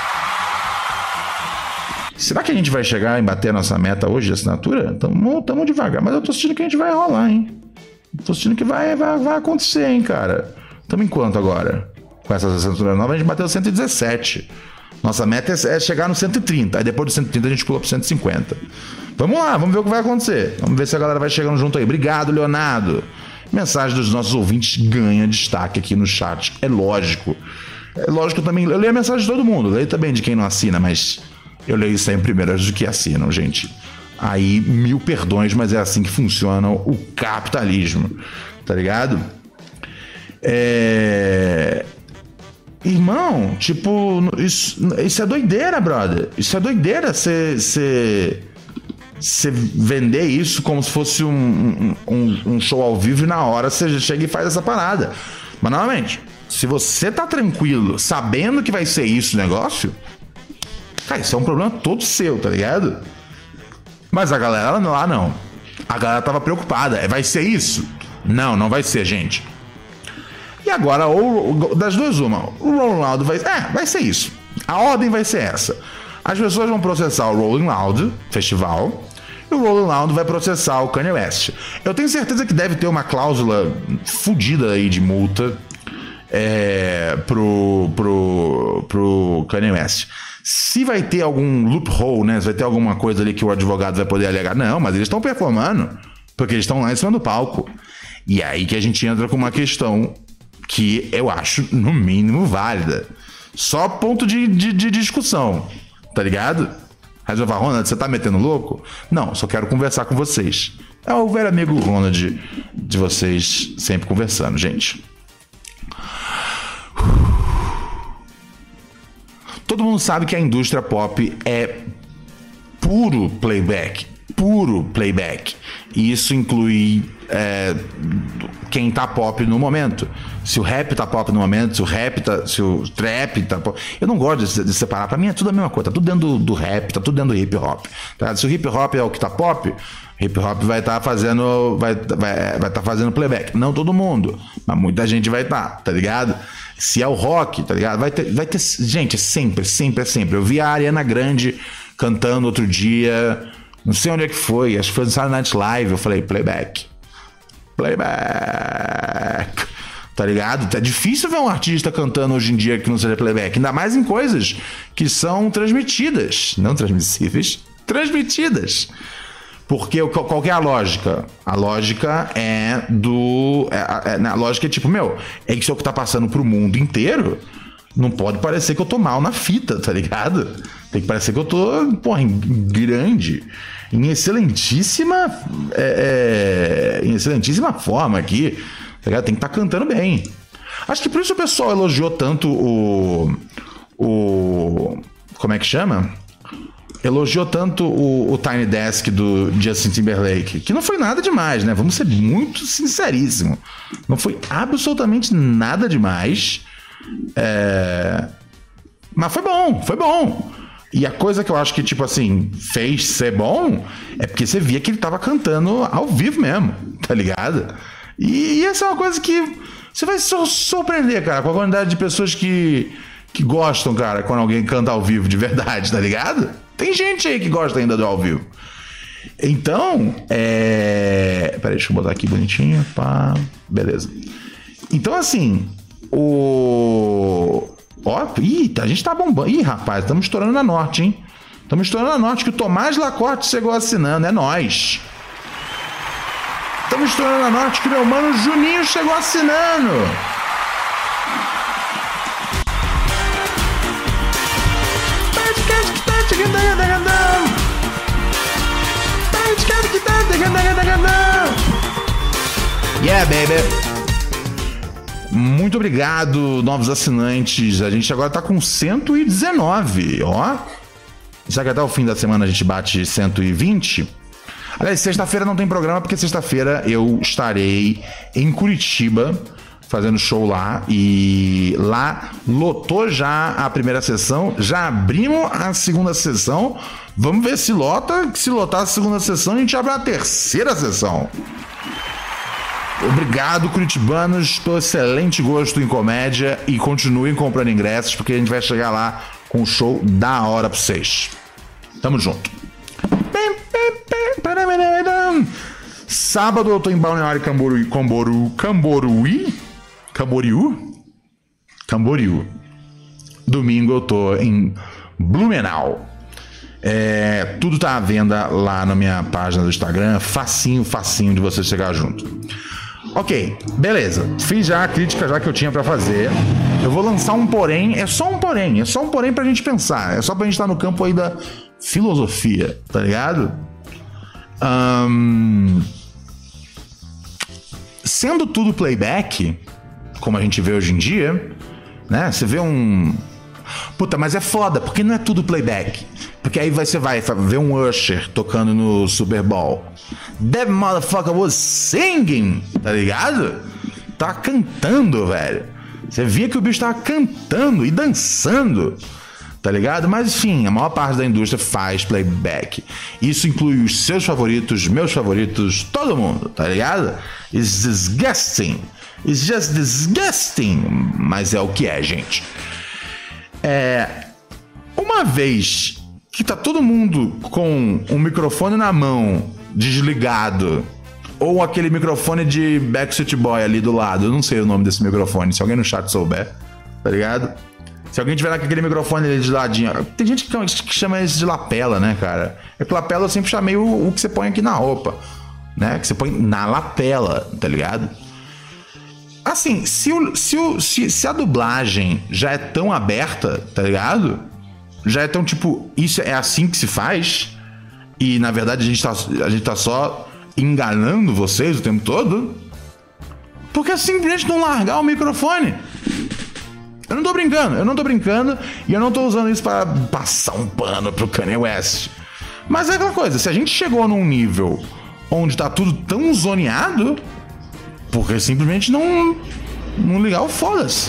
Será que a gente vai chegar em bater a nossa meta hoje de assinatura? Tamo, tamo devagar, mas eu tô sentindo que a gente vai rolar, hein? Tô sentindo que vai, vai, vai acontecer, hein, cara? Tamo em quanto agora? Com essas assinaturas novas, a gente bateu cento e dezessete. Nossa meta é chegar no cento e trinta. Aí depois do cento e trinta a gente pula pro cento e cinquenta. Vamos lá, vamos ver o que vai acontecer. Vamos ver se a galera vai chegando junto aí. Obrigado, Leonardo. Mensagem dos nossos ouvintes ganha destaque aqui no chat. É lógico. É lógico também. Eu leio a mensagem de todo mundo. Eu leio também de quem não assina, mas eu leio sempre primeiro as do que assinam, gente. Aí, mil perdões, mas é assim que funciona o capitalismo. Tá ligado? É... Irmão, tipo, isso, isso é doideira, brother. Isso é doideira. Você vender isso como se fosse um, um, um show ao vivo e na hora você chega e faz essa parada. Mas, novamente, se você tá tranquilo, sabendo que vai ser isso o negócio, cara, isso é um problema todo seu, tá ligado? Mas a galera lá não. A galera tava preocupada. Vai ser isso? Não, não vai ser, gente. E agora, ou, das duas, uma. O Rolling Loud vai... É, vai ser isso. A ordem vai ser essa. As pessoas vão processar o Rolling Loud Festival e o Rolling Loud vai processar o Kanye West. Eu tenho certeza que deve ter uma cláusula fodida aí de multa é, pro, pro, pro Kanye West. Se vai ter algum loophole, né? Se vai ter alguma coisa ali que o advogado vai poder alegar. Não, mas eles estão performando porque eles estão lá em cima do palco. E é aí que a gente entra com uma questão que eu acho, no mínimo, válida. Só ponto de, de, de discussão, tá ligado? Resolva, Ronald, você tá metendo louco? Não, só quero conversar com vocês. É o velho amigo Ronald de vocês sempre conversando, gente. todo mundo sabe que a indústria pop é puro playback, puro playback. E isso inclui é, quem tá pop no momento. Se o rap tá pop no momento, se o rap tá, se o trap tá pop. Eu não gosto de, de separar. Pra mim é tudo a mesma coisa. Tá tudo dentro do, do rap, tá tudo dentro do hip hop. Tá? Se o hip hop é o que tá pop, hip hop vai estar tá fazendo, vai, vai, vai tá fazendo playback. Não todo mundo, mas muita gente vai estar, tá, tá ligado? Se é o rock, tá ligado? Vai ter, vai ter, gente, é sempre, sempre, é sempre. Eu vi a Ariana Grande cantando outro dia, não sei onde é que foi, acho que foi no Saturday Night Live. Eu falei, playback, playback, tá ligado? É difícil ver um artista cantando hoje em dia que não seja playback, ainda mais em coisas que são transmitidas, não transmissíveis, transmitidas. Porque qual que é a lógica? A lógica é do... É, é, a lógica é tipo, meu, é que isso é o que tá passando pro mundo inteiro. Não pode parecer que eu tô mal na fita, tá ligado? Tem que parecer que eu tô, porra, em grande, em excelentíssima... É, é, em excelentíssima forma aqui, tá ligado? Tem que estar tá cantando bem. Acho que por isso o pessoal elogiou tanto o... o como é que chama? Elogiou tanto o, o Tiny Desk do Justin Timberlake, que não foi nada demais, né? Vamos ser muito sinceríssimos. Não foi absolutamente nada demais. É... Mas foi bom, foi bom. E a coisa que eu acho que, tipo assim, fez ser bom é porque você via que ele tava cantando ao vivo mesmo, tá ligado? E, e essa é uma coisa que você vai se surpreender, cara, com a quantidade de pessoas que, que gostam, cara, quando alguém canta ao vivo de verdade, tá ligado? Tem gente aí que gosta ainda do ao vivo. Então, é... Peraí, deixa eu botar aqui bonitinho. Pá. Beleza. Então, assim, o... Ó, ih, a gente tá bombando. Ih, rapaz, estamos estourando na Norte, hein? Estamos estourando na Norte, que o Tomás Lacorte chegou assinando. É nóis. Estamos estourando na Norte, que meu mano Juninho chegou assinando. Yeah, baby. Muito obrigado, novos assinantes. A gente agora tá com cento e dezenove, ó. Será que até o fim da semana a gente bate cento e vinte? Aliás, sexta-feira não tem programa, porque sexta-feira eu estarei em Curitiba fazendo show lá, e lá lotou já a primeira sessão, já abrimos a segunda sessão, vamos ver se lota, se lotar a segunda sessão a gente abre a terceira sessão. Obrigado, curitibanos, pelo excelente gosto em comédia, e continuem comprando ingressos, porque a gente vai chegar lá com um show da hora pra vocês. Tamo junto. Sábado eu tô em Balneário Camboriú, Camboriú, Camboriú, Camboriú, Camboriú. Domingo eu tô em Blumenau. É, tudo tá à venda lá na minha página do Instagram. Facinho, facinho de você chegar junto. Ok, beleza. Fiz já a crítica já que eu tinha pra fazer. Eu vou lançar um porém. É só um porém. É só um porém pra gente pensar. É só pra gente estar no campo aí da filosofia, tá ligado? Um... Sendo tudo playback, como a gente vê hoje em dia, né? Você vê um... Puta, mas é foda, porque não é tudo playback. Porque aí você vai ver um Usher tocando no Super Bowl. That motherfucker was singing, tá ligado? Tava cantando, velho. Você via que o bicho tava cantando e dançando, tá ligado? Mas enfim, a maior parte da indústria faz playback. Isso inclui os seus favoritos, meus favoritos, todo mundo, tá ligado? It's disgusting. It's just disgusting. Mas é o que é, gente. É... Uma vez que tá todo mundo com um microfone na mão, desligado, ou aquele microfone de Backstreet Boy ali do lado, eu não sei o nome desse microfone, se alguém no chat souber, tá ligado? Se alguém tiver aquele microfone ali de ladinho, tem gente que chama isso de lapela, né, cara? É que lapela eu sempre chamei o, o que você põe aqui na roupa, né? Que você põe na lapela, tá ligado? Assim, se, o, se, o, se, se a dublagem já é tão aberta, tá ligado? Já é tão tipo, isso é assim que se faz, e na verdade a gente tá, a gente tá só enganando vocês o tempo todo, por que simplesmente não largar o microfone? Eu não tô brincando, eu não tô brincando e eu não tô usando isso para passar um pano pro Kanye West. Mas é aquela coisa, se a gente chegou num nível onde tá tudo tão zoneado, porque simplesmente não, não ligar o foda-se.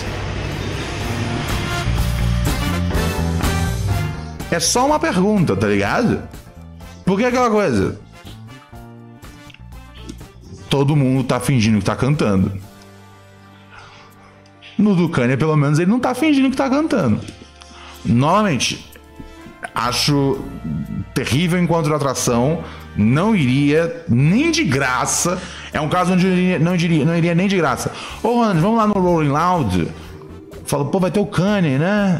É só uma pergunta, tá ligado? Porque é aquela coisa, todo mundo tá fingindo que tá cantando. No do Kanye, pelo menos, ele não tá fingindo que tá cantando. Novamente, acho terrível enquanto atração. Não iria nem de graça. É um caso onde eu iria, não, iria, não iria nem de graça. Ô, Ronald, vamos lá no Rolling Loud. Fala, pô, vai ter o Kanye, né?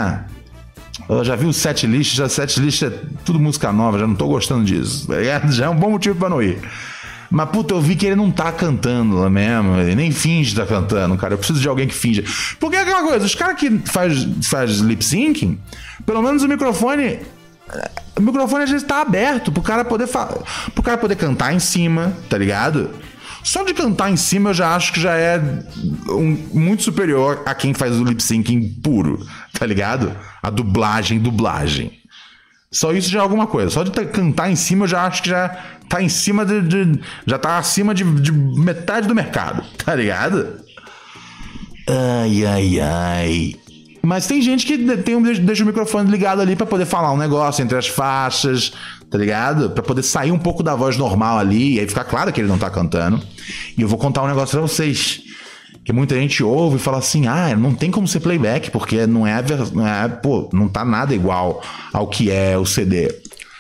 É. Eu já vi o set list. Já set list é tudo música nova. Já não tô gostando disso. Já é um bom motivo pra não ir. Mas, puta, eu vi que ele não tá cantando lá mesmo. Ele nem finge que tá cantando, cara. Eu preciso de alguém que finja. Porque é aquela coisa, os caras que faz, faz lip syncing, pelo menos o microfone. O microfone às vezes tá aberto pro cara poder fa- pro cara poder cantar em cima, tá ligado? Só de cantar em cima eu já acho que já é um, muito superior a quem faz o lip syncing puro, tá ligado? A dublagem, dublagem. Só isso já é alguma coisa. Só de ter, cantar em cima eu já acho que já tá em cima de. de já tá acima de, de metade do mercado, tá ligado? Ai, ai, ai. Mas tem gente que tem, deixa o microfone ligado ali pra poder falar um negócio entre as faixas, tá ligado? Pra poder sair um pouco da voz normal ali, e aí ficar claro que ele não tá cantando. E eu vou contar um negócio pra vocês. Que muita gente ouve e fala assim, ah, não tem como ser playback, porque não é, não é, pô, não tá nada igual ao que é o C D.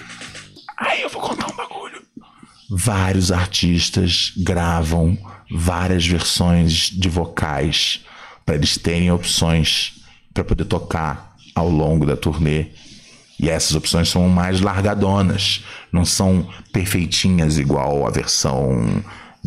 Aí eu vou contar um bagulho. Vários artistas gravam várias versões de vocais para eles terem opções para poder tocar ao longo da turnê. E essas opções são mais largadonas, não são perfeitinhas igual a versão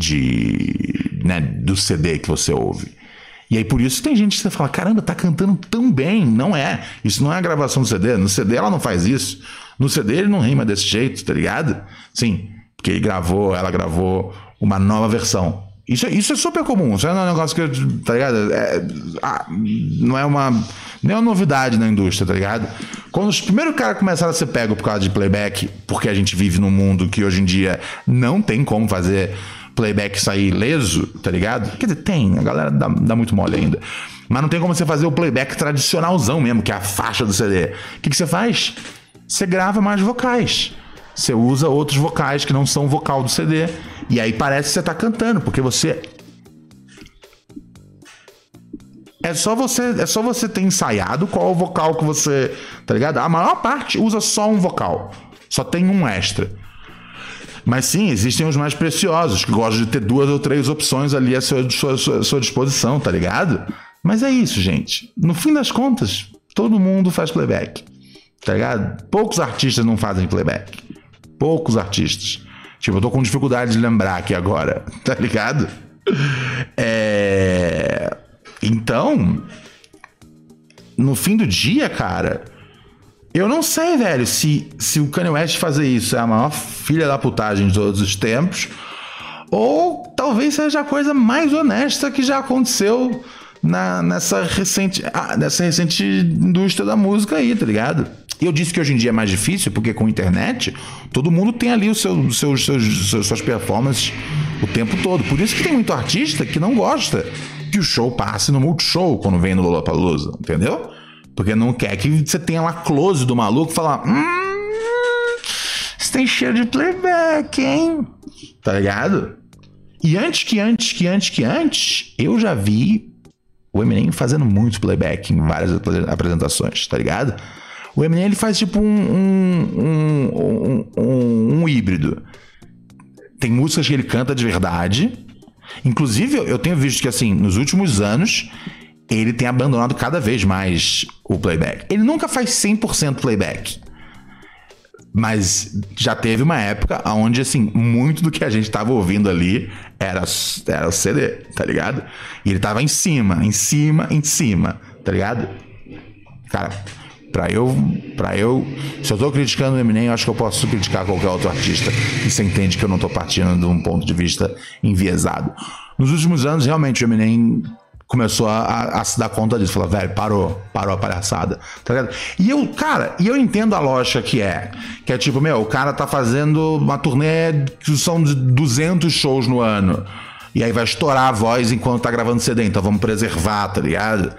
de, né, do C D que você ouve. E aí por isso tem gente que você fala, caramba, tá cantando tão bem. Não é, isso não é a gravação do C D. No C D ela não faz isso. No C D ele não rima desse jeito, tá ligado? Sim, porque ele gravou, ela gravou uma nova versão. Isso, isso é super comum, isso é um negócio que, tá ligado? É, ah, não é uma não é uma novidade na indústria, tá ligado? Quando os primeiros caras começaram a ser pego por causa de playback, porque a gente vive num mundo que hoje em dia não tem como fazer playback sair leso, tá ligado? Quer dizer, tem, a galera dá, dá muito mole ainda. Mas não tem como você fazer o playback tradicionalzão mesmo, que é a faixa do C D. O que, que você faz? Você grava mais vocais. Você usa outros vocais que não são vocal do C D. E aí parece que você tá cantando, porque você... É só você, é só você ter ensaiado qual o vocal que você... Tá ligado? A maior parte usa só um vocal. Só tem um extra. Mas sim, existem os mais preciosos, que gostam de ter duas ou três opções ali à sua, sua, sua, sua disposição, tá ligado? Mas é isso, gente. No fim das contas, todo mundo faz playback. Tá ligado? Poucos artistas não fazem playback. Poucos artistas. Tipo, eu tô com dificuldade de lembrar aqui agora. Tá ligado? É... Então, no fim do dia, cara, eu não sei, velho, se, se o Kanye West fazer isso é a maior filha da putagem de todos os tempos, ou talvez seja a coisa mais honesta que já aconteceu na, nessa, recente, ah, nessa recente indústria da música aí, tá ligado? Eu disse que hoje em dia é mais difícil, porque com a internet, todo mundo tem ali os seus, seus, seus, seus, suas performances o tempo todo. Por isso que tem muito artista que não gosta que o show passe no Multishow quando vem no Lollapalooza, entendeu? Porque não quer que você tenha lá close do maluco e falar, hum, você tem cheiro de playback, hein? Tá ligado? E antes que antes que antes que antes, eu já vi o Eminem fazendo muito playback em várias apresentações, tá ligado? O Eminem, ele faz tipo um, um, um, um, um híbrido. Tem músicas que ele canta de verdade. Inclusive, eu tenho visto que, assim, nos últimos anos, ele tem abandonado cada vez mais o playback. Ele nunca faz cem por cento playback. Mas já teve uma época onde, assim, muito do que a gente tava ouvindo ali era, era o C D, tá ligado? E ele tava em cima, em cima, em cima, tá ligado? Cara... Pra eu, pra eu, se eu tô criticando o Eminem, eu acho que eu posso criticar qualquer outro artista. E você entende que eu não tô partindo de um ponto de vista enviesado. Nos últimos anos, realmente, o Eminem começou a, a, a se dar conta disso. Falou, velho, parou, parou a palhaçada. Tá ligado? E eu, cara, e eu entendo a lógica que é. Que é tipo, meu, o cara tá fazendo uma turnê que são de duzentos shows no ano. E aí vai estourar a voz enquanto tá gravando C D. Então vamos preservar, tá ligado?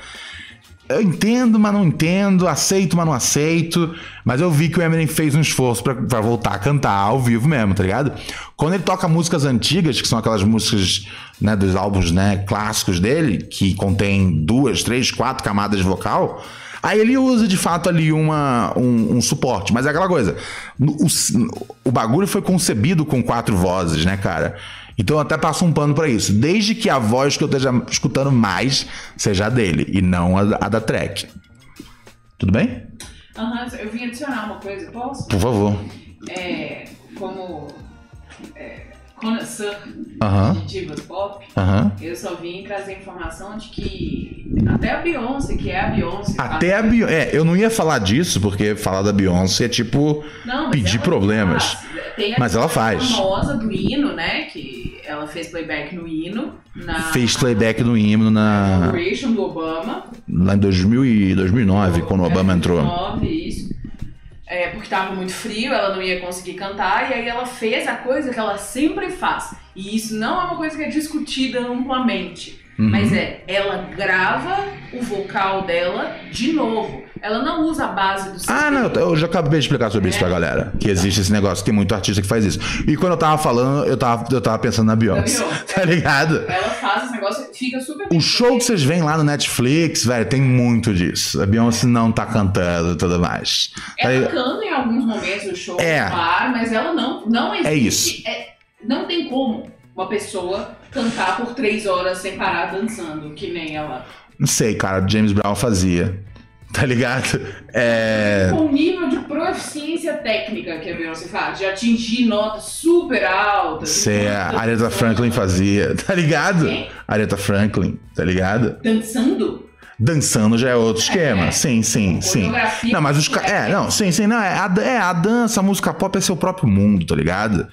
Eu entendo, mas não entendo. Aceito, mas não aceito. Mas eu vi que o Eminem fez um esforço pra, pra voltar a cantar ao vivo mesmo, tá ligado? Quando ele toca músicas antigas, que são aquelas músicas, né, dos álbuns, né, clássicos dele, que contém duas, três, quatro camadas de vocal, aí ele usa de fato ali uma, um, um suporte. Mas é aquela coisa, o, o bagulho foi concebido com quatro vozes, né, cara? Então eu até passo um pano pra isso. Desde que a voz que eu esteja escutando mais seja a dele e não a, a da track. Tudo bem? Aham, uhum, eu vim adicionar uma coisa, posso? Por favor. É, como é, conhecer uhum. de divas pop, uhum. eu só vim trazer informação de que até a Beyoncé, que é a Beyoncé... Até a Beyoncé... É, eu não ia falar disso, porque falar da Beyoncé é tipo não, pedir problemas. Faz. Tem a mas ela faz. famosa do hino, né, que ela fez playback no hino. Na, fez playback no hino na... Inauguration do Obama. Lá em dois mil e nove, quando o Obama entrou. dois mil e nove, isso. É, porque estava muito frio, ela não ia conseguir cantar, e aí ela fez a coisa que ela sempre faz. E isso não é uma coisa que é discutida amplamente. Uhum. Mas é, ela grava o vocal dela de novo. Ela não usa a base do C D. Ah, não, eu já acabei de explicar sobre é. isso pra galera. Que existe esse negócio, tem muito artista que faz isso. E quando eu tava falando, eu tava, eu tava pensando na Beyoncé. Beyoncé. Tá ligado? Ela faz esse negócio e fica super... O show que vocês veem lá no Netflix, velho, tem muito disso. A Beyoncé não tá cantando e tudo mais. Ela tá canta em alguns momentos do show, é. Par, mas ela não, não existe. É isso. É, não tem como uma pessoa cantar por três horas sem parar dançando, que nem ela. Não sei, cara, James Brown fazia. Tá ligado? É... O nível de proficiência técnica que a Beyoncé faz, de atingir notas super altas. Sei, a Aretha Franklin fazia, tá ligado? Quem? Aretha Franklin, tá ligado? Dançando? Dançando já é outro esquema. É, sim, sim, sim. Não, mas os caras. É, não, sim, sim, não. É a, é a dança, a música pop é seu próprio mundo, tá ligado?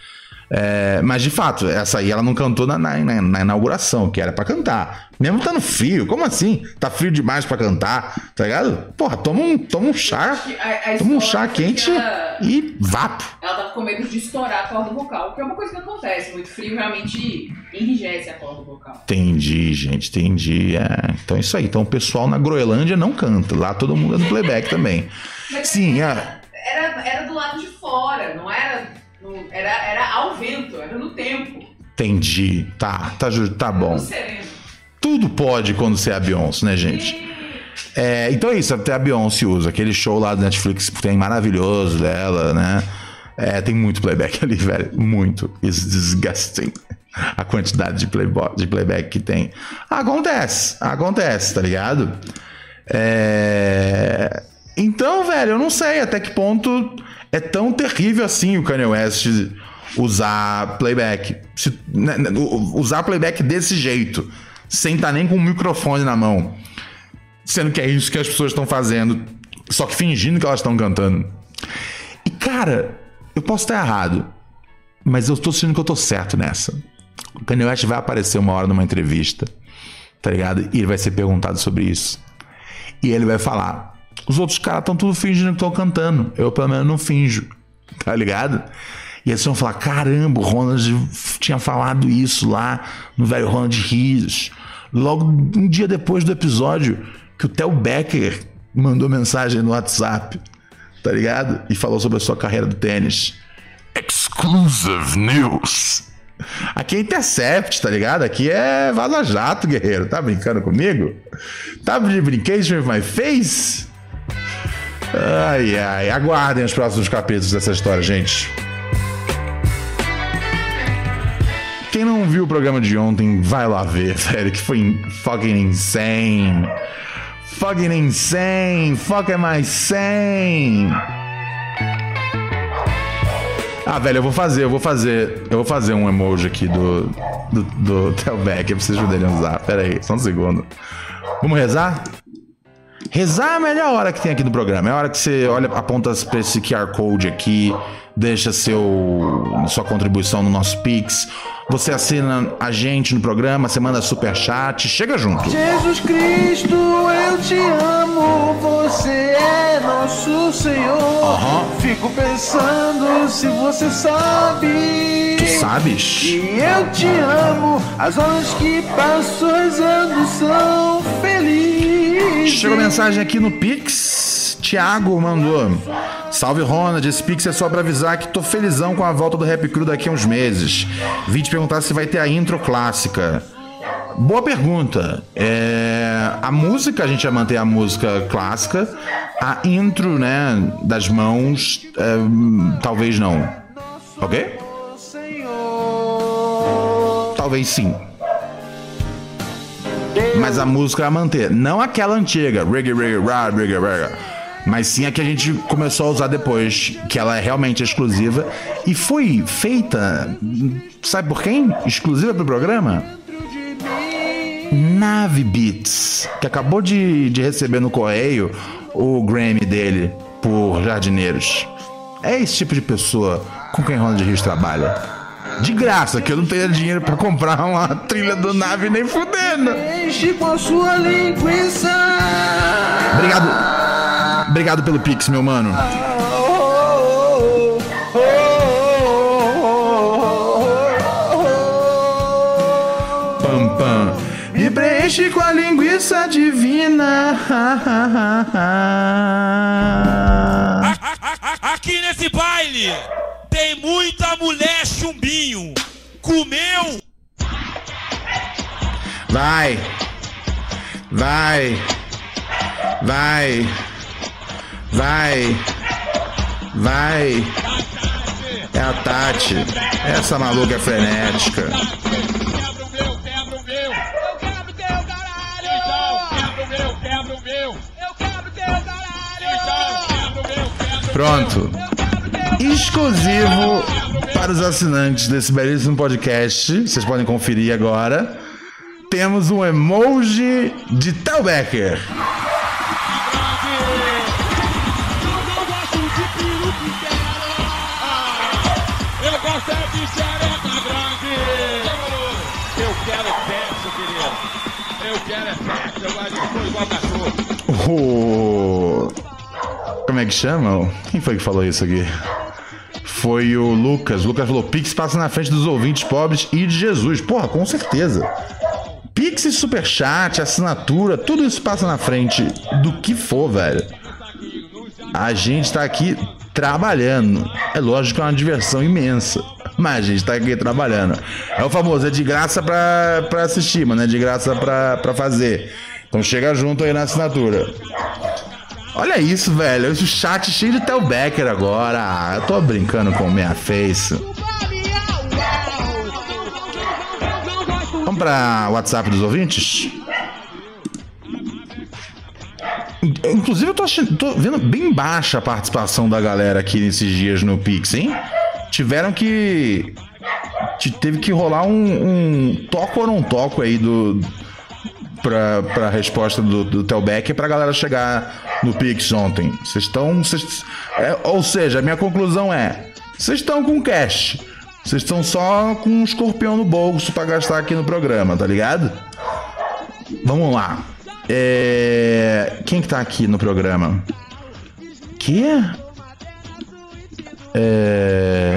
É, mas de fato, essa aí ela não cantou na, na, na inauguração, que era pra cantar. Mesmo tá no frio, como assim? Tá frio demais pra cantar, tá ligado? Porra, toma um, toma um chá, a, a toma um chá quente ela, e vapo. Ela tava com medo de estourar a corda vocal, que é uma coisa que acontece. Muito frio realmente enrijece a corda vocal. Entendi, gente, entendi. É, então é isso aí. Então o pessoal na Groenlândia não canta, lá todo mundo é no playback também. Mas sim, era, é. Era, era do lado de fora, não era... Era, era ao vento, era no tempo. Entendi. Tá, tá, tá bom. Tudo pode quando você é a Beyoncé, né, gente? É, então é isso, até a Beyoncé usa. Aquele show lá do Netflix que tem maravilhoso dela, né? É, tem muito playback ali, velho. Muito. It's disgusting. A quantidade de, playbo- de playback que tem. Acontece, acontece, tá ligado? É... Então, velho, eu não sei até que ponto é tão terrível assim o Kanye West usar playback. Se, né, usar playback desse jeito, sem estar nem com o microfone na mão. Sendo que é isso que as pessoas estão fazendo, só que fingindo que elas estão cantando. E, cara, eu posso estar errado, mas eu tô sentindo que eu tô certo nessa. O Kanye West vai aparecer uma hora numa entrevista, tá ligado? E ele vai ser perguntado sobre isso. E ele vai falar... Os outros caras estão tudo fingindo que estão cantando. Eu, pelo menos, não finjo. Tá ligado? E eles vão falar, caramba, o Ronald tinha falado isso lá no velho Ronald Rios. Logo um dia depois do episódio que o Theo Becker mandou mensagem no WhatsApp, tá ligado? E falou sobre a sua carreira do tênis. Exclusive News. Aqui é Intercept, tá ligado? Aqui é Vaza Jato, guerreiro. Tá brincando comigo? Tá de brincation with my face? Ai, ai. Aguardem os próximos capítulos dessa história, gente. Quem não viu o programa de ontem, vai lá ver, velho, que foi fucking insane. Fucking insane. Fuck am I sane? Ah, velho, eu vou fazer, eu vou fazer, eu vou fazer um emoji aqui do, do, do Theo Becker pra vocês poderem usar. Pera aí, só um segundo. Vamos rezar? Rezar é a melhor hora que tem aqui no programa. É a hora que você olha, aponta pra esse Q R Code aqui deixa seu, sua contribuição no nosso Pix. Você assina a gente no programa, você manda superchat, chega junto. Jesus Cristo, eu te amo, você é nosso Senhor. Uhum. Fico pensando se você sabe. Tu sabes? Que eu te amo, as horas que passo rezando são felizes. Chegou mensagem aqui no Pix. Thiago mandou: salve Ronald, esse Pix é só pra avisar que tô felizão com a volta do Rap Crew daqui a uns meses. Vim te perguntar se vai ter a intro clássica. Boa pergunta. É... A música, a gente vai manter a música clássica. A intro, né, das mãos, é... talvez não. Ok? Talvez sim. Mas a música vai manter. Não aquela antiga, reggae, reggae, reggae, reggae, reggae. Mas sim a que a gente começou a usar depois, que ela é realmente exclusiva e foi feita, sabe por quem? Exclusiva pro programa? Nave Beats, que acabou de, de receber no correio o Grammy dele por Jardineiros. É esse tipo de pessoa com quem Ronald Rios trabalha. De graça, que eu não tenho dinheiro pra comprar uma trilha do Nave nem fudendo. Enche com a sua linguiça. Obrigado. Obrigado pelo Pix, meu mano. Pam, pam. Me preenche com a linguiça divina. Aqui nesse baile tem muita mulher chumbinho. Comeu? Vai. Vai. Vai. Vai. Vai. É a Tati. Essa maluca é frenética. Quebra o meu, quebra o meu. Eu quebro teu caralho. Então, quebra o meu, quebra o meu. Eu quebro teu caralho. Então, quebra o meu, quebra o meu. Pronto. Exclusivo para os assinantes desse belíssimo podcast. Vocês podem conferir agora. Temos um emoji de Tel Becker. Eu gosto é de xereca grande. Eu quero sexo, querido. Eu quero é sexo. Eu gosto de coisa igual cachorro. O... Como é que chama? Quem foi que falou isso aqui? Foi o Lucas. O Lucas falou: Pix passa na frente dos ouvintes pobres e de Jesus. Porra, com certeza. Pix e superchat, assinatura, tudo isso passa na frente do que for, velho. A gente tá aqui trabalhando. É lógico que é uma diversão imensa, mas a gente tá aqui trabalhando. É o famoso, é de graça pra, pra assistir, mano, é de graça pra, pra fazer. Então chega junto aí na assinatura. Olha isso, velho, esse chat cheio de Tel Becker agora. Ah, eu tô brincando com minha face. Vamos pra WhatsApp dos ouvintes? Inclusive eu tô, achando, tô vendo bem baixa a participação da galera aqui nesses dias no Pix, hein? Tiveram que... Teve que rolar um, um toco ou não toco aí do... Pra, pra resposta do, do Tel Becker pra galera chegar no Pix ontem. Vocês estão... É, ou seja, a minha conclusão é... Vocês estão com cash. Vocês estão só com um escorpião no bolso pra gastar aqui no programa, tá ligado? Vamos lá. É... Quem que tá aqui no programa? Que? É...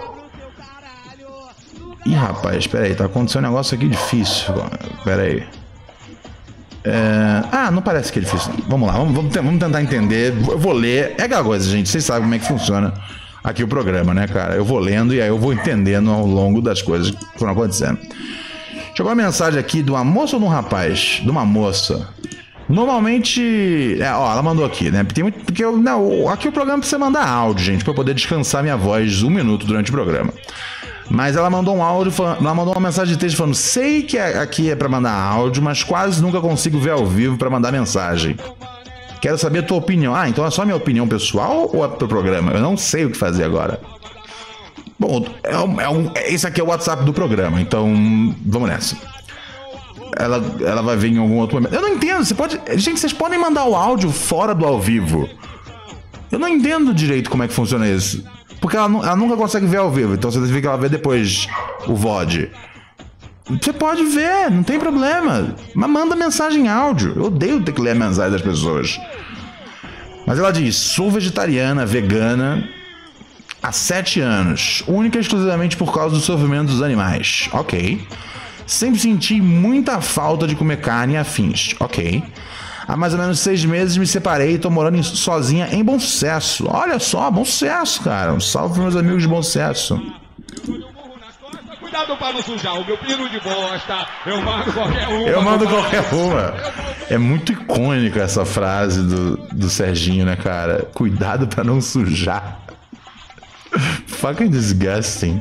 Ih, rapaz, peraí, tá acontecendo um negócio aqui difícil. Peraí. É... Ah, não parece que é difícil. Vamos lá, vamos, vamos, vamos tentar entender. Eu vou ler. É aquela coisa, gente, vocês sabem como é que funciona aqui o programa, né, cara? Eu vou lendo e aí eu vou entendendo ao longo das coisas que foram acontecendo. Chegou uma mensagem aqui de uma moça ou de um rapaz? De uma moça. Normalmente... É, ó, ela mandou aqui, né? Tem muito, porque eu, não, aqui o programa precisa mandar áudio, gente, pra eu poder descansar minha voz um minuto durante o programa. Mas ela mandou um áudio, ela mandou uma mensagem de texto falando: sei que aqui é pra mandar áudio, mas quase nunca consigo ver ao vivo pra mandar mensagem. Quero saber a tua opinião. Ah, então é só minha opinião pessoal ou é pro programa? Eu não sei o que fazer agora. Bom, é um, é um, esse aqui é o WhatsApp do programa, então vamos nessa. Ela, ela vai vir em algum outro momento. Eu não entendo, você pode... Gente, vocês podem mandar o áudio fora do ao vivo. Eu não entendo direito como é que funciona isso. Porque ela, ela nunca consegue ver ao vivo, então você vê que ela vê depois o V O D. Você pode ver, não tem problema. Mas manda mensagem em áudio. Eu odeio ter que ler a mensagem das pessoas. Mas ela diz, sou vegetariana, vegana, há sete anos. Única e exclusivamente por causa do sofrimento dos animais. Ok. Sempre senti muita falta de comer carne e afins. Ok. Há mais ou menos seis meses me separei e tô morando em, sozinha em Bom Sucesso. Olha só, Bom Sucesso, cara. Um salve para meus amigos de Bom Sucesso. Cuidado para não sujar o meu pino de bosta. Eu mando qualquer uma. Eu mando qualquer uma. É muito icônica essa frase do, do Serginho, né, cara? Cuidado para não sujar. Fucking disgusting.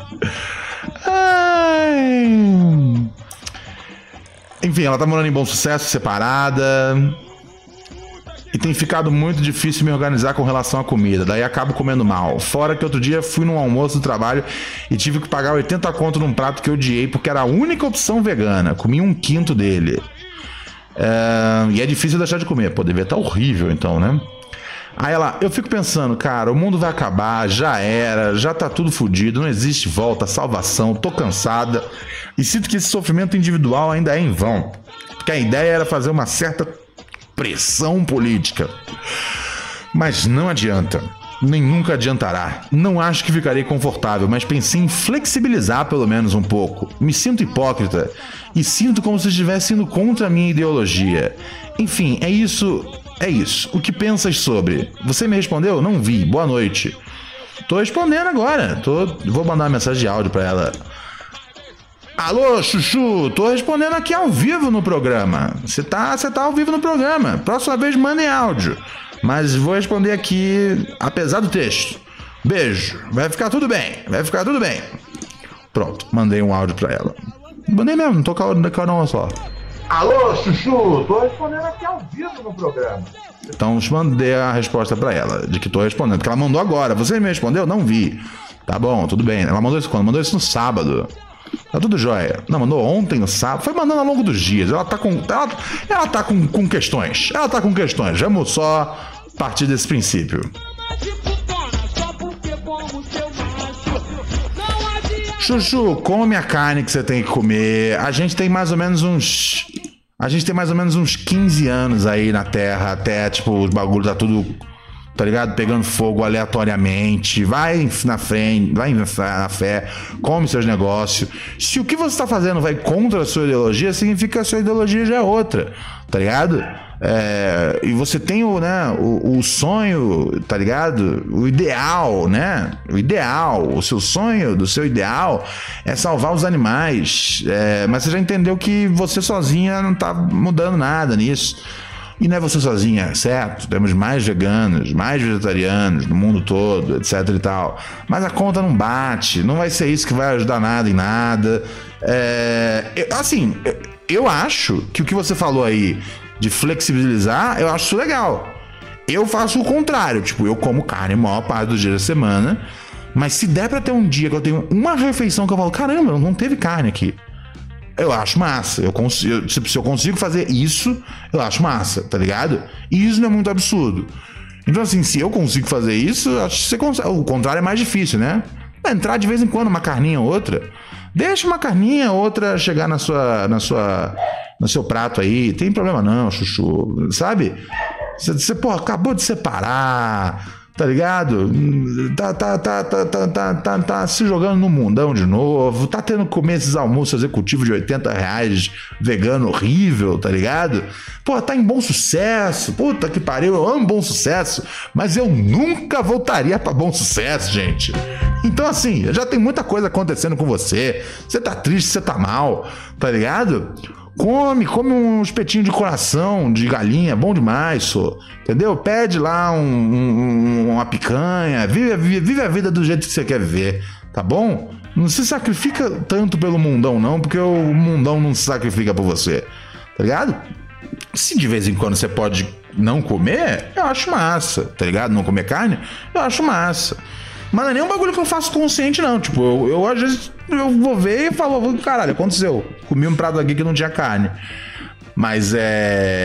Ai. Enfim, ela tá morando em Bom Sucesso, separada. E tem ficado muito difícil me organizar com relação à comida. Daí acabo comendo mal. Fora que outro dia fui num almoço do trabalho e tive que pagar oitenta conto num prato que eu odiei porque era a única opção vegana. Comi um quinto dele. É... E é difícil deixar de comer. Pô, devia estar horrível então, né? Aí ela, eu fico pensando, cara, o mundo vai acabar, já era, já tá tudo fodido, não existe volta, salvação, tô cansada. E sinto que esse sofrimento individual ainda é em vão. Porque a ideia era fazer uma certa pressão política. Mas não adianta. Nem nunca adiantará. Não acho que ficarei confortável, mas pensei em flexibilizar pelo menos um pouco. Me sinto hipócrita e sinto como se estivesse indo contra a minha ideologia. Enfim, é isso, é isso. O que pensas sobre? Você me respondeu? Não vi. Boa noite. Tô respondendo agora. Tô... Vou mandar uma mensagem de áudio pra ela. Alô, Chuchu, tô respondendo aqui ao vivo no programa. Você tá, você tá ao vivo no programa. Próxima vez mandem áudio. Mas vou responder aqui, apesar do texto. Beijo. Vai ficar tudo bem. Vai ficar tudo bem. Pronto, mandei um áudio pra ela. Mandei mesmo, não tô com a não só. Alô, Chuchu, tô respondendo aqui ao vivo no programa. Então, mandei a resposta pra ela, de que tô respondendo. Porque ela mandou agora. Você me respondeu? Não vi. Tá bom, tudo bem. Ela mandou isso quando? Mandou isso no sábado. Tá tudo jóia. Não, mandou ontem, no sábado. Foi mandando ao longo dos dias. Ela tá com. Ela, ela tá com, com questões. Ela tá com questões. Vamos só partir desse princípio. Chuchu, come a carne que você tem que comer. A gente tem mais ou menos uns. A gente tem mais ou menos uns quinze anos aí na Terra. Até, tipo, os bagulhos tá tudo. Tá ligado? Pegando fogo aleatoriamente. Vai na frente, vai na fé, come seus negócios. Se o que você tá fazendo vai contra a sua ideologia, significa que a sua ideologia já é outra. Tá ligado? É, e você tem o, né, o, o sonho, tá ligado? O ideal, né? O ideal, o seu sonho do seu ideal é salvar os animais. É, mas você já entendeu que você sozinha não tá mudando nada nisso. E não é você sozinha, certo? Temos mais veganos, mais vegetarianos no mundo todo, etc e tal. Mas a conta não bate, não vai ser isso que vai ajudar nada em nada. É, eu, assim, eu acho que o que você falou aí de flexibilizar, eu acho isso legal. Eu faço o contrário, tipo, eu como carne a maior parte dos dias da semana, mas se der pra ter um dia que eu tenho uma refeição que eu falo, caramba, não teve carne aqui. Eu acho massa. Eu consigo, se eu consigo fazer isso, eu acho massa, tá ligado? E isso não é muito absurdo. Então, assim, se eu consigo fazer isso, acho que você consegue. O contrário é mais difícil, né? Entrar de vez em quando uma carninha ou outra. Deixa uma carninha ou outra chegar na sua, na sua, no seu prato aí. Tem problema não, Chuchu. Sabe? Você, você pô, acabou de separar. Tá ligado? Tá, tá, tá, tá, tá, tá, tá, tá se jogando no mundão de novo. Tá tendo que comer esses almoços executivos de oitenta reais, vegano horrível, tá ligado? Pô, tá em Bom Sucesso. Puta que pariu, eu amo Bom Sucesso. Mas eu nunca voltaria pra Bom Sucesso, gente. Então, assim, já tem muita coisa acontecendo com você. Você tá triste, você tá mal, tá ligado? Come, come um espetinho de coração de galinha, bom demais, só. Entendeu? Pede lá um, um, uma picanha, vive, vive, vive a vida do jeito que você quer viver, tá bom? Não se sacrifica tanto pelo mundão, não, porque o mundão não se sacrifica por você, tá ligado? Se de vez em quando você pode não comer, eu acho massa, tá ligado? Não comer carne, eu acho massa. Mas não é nem um bagulho que eu faço consciente, não. Tipo, eu, eu às vezes eu vou ver e falo, caralho, aconteceu. Comi um prato aqui que não tinha carne. Mas é...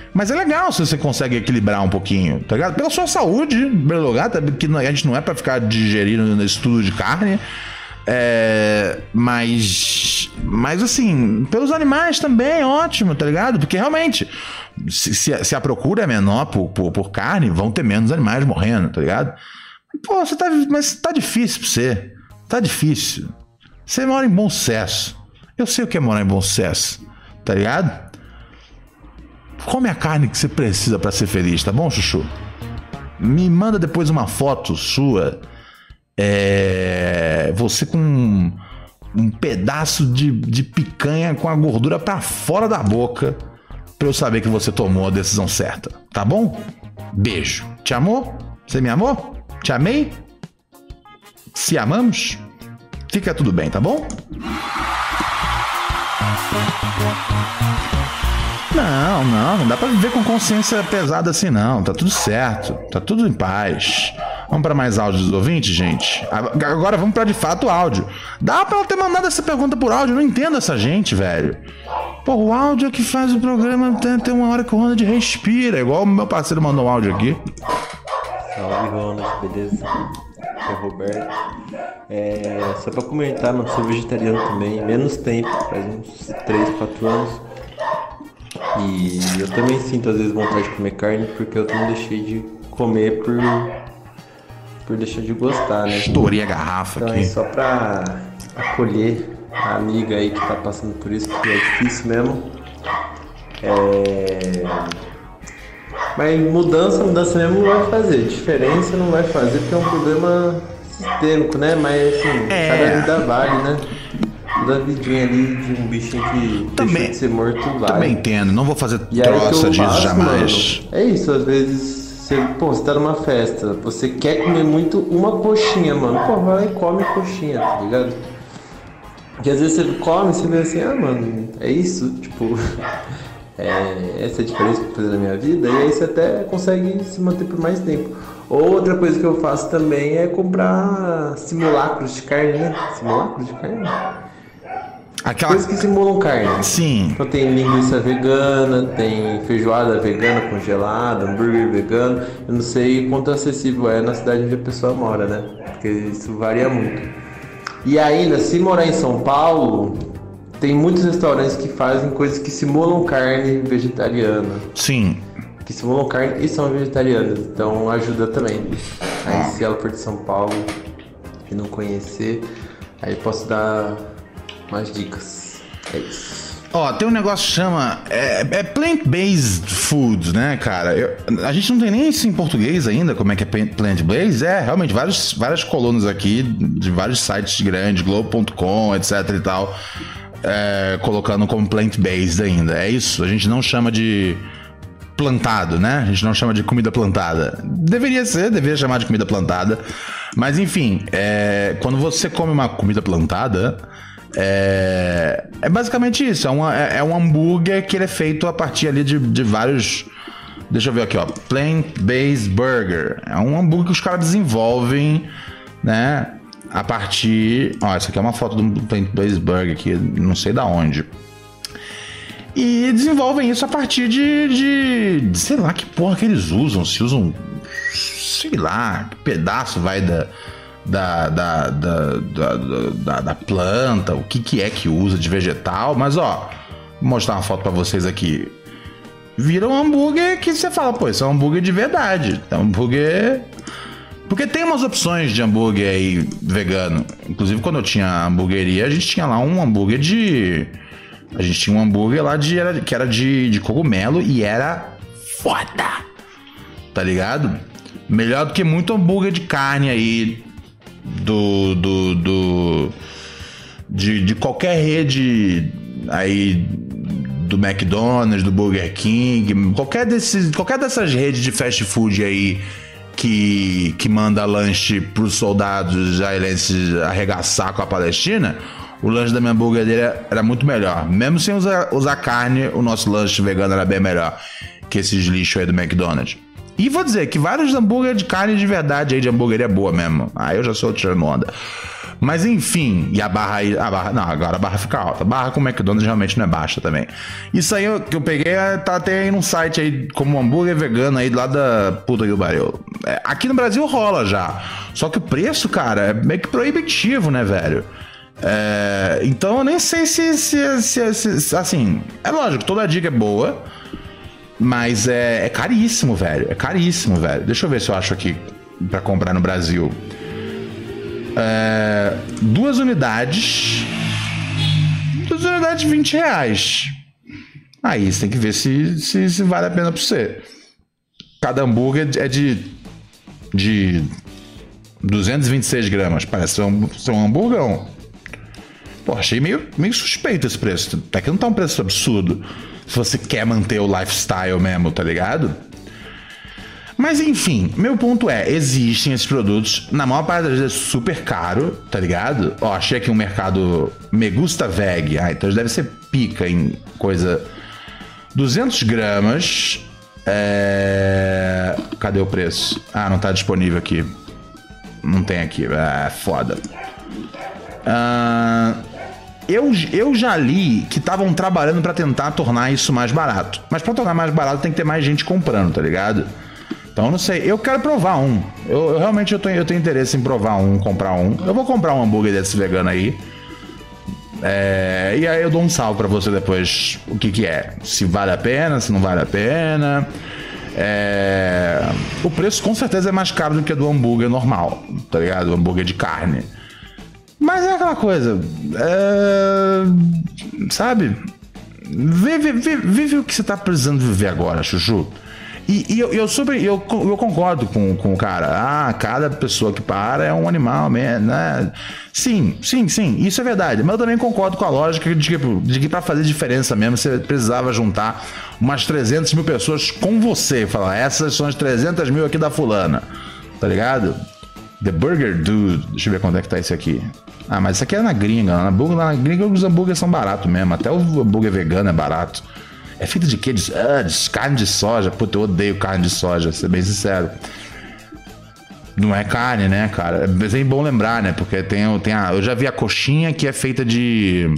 Mas é legal se você consegue equilibrar um pouquinho, tá ligado? Pela sua saúde, em primeiro lugar, que a gente não é pra ficar digerindo nesse tudo de carne. É, mas, mas assim, pelos animais também, ótimo, tá ligado? Porque realmente, se, se, se a procura é menor por, por, por carne, vão ter menos animais morrendo, tá ligado? Pô, você tá, mas tá difícil pra você. Tá difícil. Você mora em Bom Sucesso. Eu sei o que é morar em Bom Sucesso, tá ligado? Come a carne que você precisa pra ser feliz, tá bom, Chuchu? Me manda depois uma foto sua, é, você com um, um pedaço de, de picanha com a gordura pra fora da boca, pra eu saber que você tomou a decisão certa, tá bom? Beijo. Te amou? Você me amou? Te amei? Se amamos? Fica tudo bem, tá bom? Não, não, não dá pra viver com consciência pesada assim não, tá tudo certo, tá tudo em paz. Vamos pra mais áudio dos ouvintes, gente? Agora vamos pra de fato áudio. Dá pra ela ter mandado essa pergunta por áudio, eu não entendo essa gente, velho. Pô, o áudio é que faz o programa ter, ter uma hora que o Ronald respira, igual o meu parceiro mandou um áudio aqui. Salve, Ronald, beleza? É o Roberto. É, só pra comentar, mano, sou vegetariano também, menos tempo, faz uns três, quatro anos. E eu também sinto às vezes vontade de comer carne porque eu não deixei de comer por, por deixar de gostar, né? Estourei a garrafa então, aqui. É só pra acolher a amiga aí que tá passando por isso, porque é difícil mesmo. É... Mas mudança, mudança mesmo não vai fazer. Diferença não vai fazer porque é um problema sistêmico, né? Mas assim, é... cada vida vale, né? Da vidinha ali de um bichinho que também, deixou de ser morto vale. Também entendo, não vou fazer troça disso faço, jamais. Mano, é isso, às vezes você, pô, você tá numa festa, você quer comer muito uma coxinha, mano. Pô, vai lá e come coxinha, tá ligado? Porque às vezes você come e você vê assim, ah, mano, é isso, tipo, é, essa é a diferença que eu vou fazer na minha vida, e aí você até consegue se manter por mais tempo. Outra coisa que eu faço também é comprar simulacros de carne, né? Simulacros de carne? Aquela... Coisas que simulam carne. Sim. Então tem linguiça vegana, tem feijoada vegana congelada, hambúrguer vegano. Eu não sei quanto acessível é na cidade onde a pessoa mora, né? Porque isso varia muito. E ainda, se morar em São Paulo, tem muitos restaurantes que fazem coisas que simulam carne vegetariana. Sim. Que simulam carne e são vegetarianas. Então ajuda também. Aí se ela for de São Paulo e não conhecer, aí posso dar mais dicas. É isso. Ó, tem um negócio que chama... É, é plant-based foods, né, cara? Eu, a gente não tem nem isso em português ainda, como é que é plant-based. É, realmente, vários, várias colunas aqui, de vários sites grandes, globo ponto com, etc e tal, é, colocando como plant-based ainda. É isso, a gente não chama de plantado, né? A gente não chama de comida plantada. Deveria ser, deveria chamar de comida plantada. Mas, enfim, é, quando você come uma comida plantada... É, é basicamente isso, é, uma, é, é um hambúrguer que ele é feito a partir ali de, de vários... Deixa eu ver aqui, ó. Plant-based burger. É um hambúrguer que os caras desenvolvem, né? A partir... Ó, essa aqui é uma foto de um plant-based burger aqui, não sei da onde. E desenvolvem isso a partir de, de, de... Sei lá que porra que eles usam. Se usam... Sei lá, que pedaço vai da... Da, da, da, da, da, da planta, o que, que é que usa de vegetal, mas ó, vou mostrar uma foto pra vocês aqui. Vira um hambúrguer que você fala, pô, isso é um hambúrguer de verdade. É um hambúrguer. Porque tem umas opções de hambúrguer aí vegano. Inclusive, quando eu tinha hamburgueria, a gente tinha lá um hambúrguer de. A gente tinha um hambúrguer lá de, era, que era de, de cogumelo e era foda. Tá ligado? Melhor do que muito hambúrguer de carne aí. Do, do, do de, de qualquer rede aí do McDonald's, do Burger King, qualquer, desses, qualquer dessas redes de fast food aí que, que manda lanche pros soldados israelenses arregaçar com a Palestina, o lanche da minha hamburgueria era muito melhor. Mesmo sem usar, usar carne, o nosso lanche vegano era bem melhor que esses lixos aí do McDonald's. E vou dizer que vários hambúrguer de carne de verdade aí, de hamburgueria boa mesmo. Aí eu já sou tirando onda. Mas enfim, e a barra aí, a barra, não, agora a barra fica alta. A barra com o McDonald's realmente não é baixa também. Isso aí eu, que eu peguei, tá até aí num site aí, como um hambúrguer vegano aí, lá da puta que pariu. É, aqui no Brasil rola já. Só que o preço, cara, é meio que proibitivo, né, velho? É, então eu nem sei se, se, se, se, se, assim, é lógico, toda a dica é boa, mas é, é caríssimo, velho. É caríssimo, velho. Deixa eu ver se eu acho aqui pra comprar no Brasil. É, duas unidades. Duas unidades de vinte reais. Aí você tem que ver se, se, se vale a pena pra você. Cada hambúrguer é de, de duzentos e vinte e seis gramas. Parece ser um, ser um hamburgão. Pô, achei meio, meio suspeito esse preço. Até que não tá um preço absurdo. Se você quer manter o lifestyle mesmo, tá ligado? Mas enfim, meu ponto é, existem esses produtos, na maior parte das vezes é super caro, tá ligado? Ó, achei aqui um mercado Me Gusta Veg, ah, então deve ser pica em coisa... duzentos gramas, é... cadê o preço? Ah, não tá disponível aqui. Não tem aqui, é foda. Ah... Eu, eu já li que estavam trabalhando pra tentar tornar isso mais barato. Mas pra tornar mais barato tem que ter mais gente comprando, tá ligado? Então eu não sei, eu quero provar um. Eu, eu realmente eu tenho, eu tenho interesse em provar um, comprar um. Eu vou comprar um hambúrguer desse vegano aí. É, e aí eu dou um salve pra você depois o que que é. Se vale a pena, se não vale a pena. É, o preço com certeza é mais caro do que do hambúrguer normal, tá ligado? O hambúrguer de carne. Mas é aquela coisa, é, sabe? Vive, vive, vive o que você tá precisando viver agora, Chuchu. E, e eu, eu, sobre, eu, eu concordo com, com o cara. Ah, cada pessoa que para é um animal, né? Sim, sim, sim, isso é verdade. Mas eu também concordo com a lógica de que, de que pra fazer diferença mesmo, você precisava juntar umas trezentas mil pessoas com você. Falar, essas são as trezentas mil aqui da fulana, tá ligado? The Burger Dude. Deixa eu ver quanto é que tá esse aqui. Ah, mas isso aqui é na gringa. Na, na gringa os hambúrgueres são baratos mesmo. Até o hambúrguer vegano é barato. É feito de quê? De, ah, de carne de soja. Puta, eu odeio carne de soja, pra ser bem sincero. Não é carne, né, cara? É bem bom lembrar, né? Porque tem, tem a... Eu já vi a coxinha que é feita de...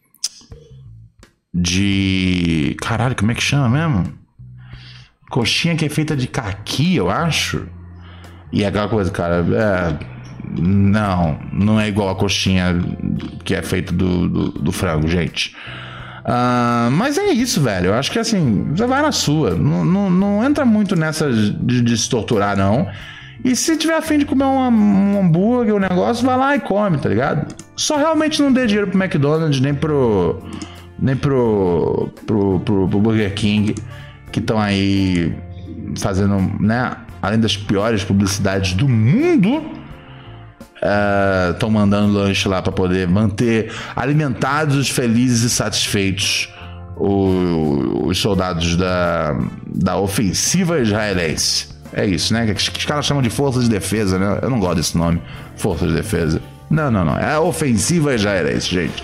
De... Caralho, como é que chama mesmo? Coxinha que é feita de caqui, eu acho. E é aquela coisa, cara, é... Não, não é igual a coxinha que é feita do, do, do frango, gente. Uh, mas é isso, velho. Eu acho que assim, você vai na sua. Não, não, não entra muito nessa de, de se torturar, não. E se tiver a fim de comer um, um hambúrguer, um negócio, vai lá e come, tá ligado? Só realmente não dê dinheiro pro McDonald's, nem pro. Nem pro. pro, pro, pro Burger King, que estão aí fazendo, né? Além das piores publicidades do mundo, estão uh, mandando lanche lá para poder manter alimentados, felizes e satisfeitos o, os soldados da, da ofensiva israelense. É isso, né? Que os caras chamam de força de defesa, né? Eu não gosto desse nome, força de defesa. Não, não, não. É a ofensiva israelense, gente.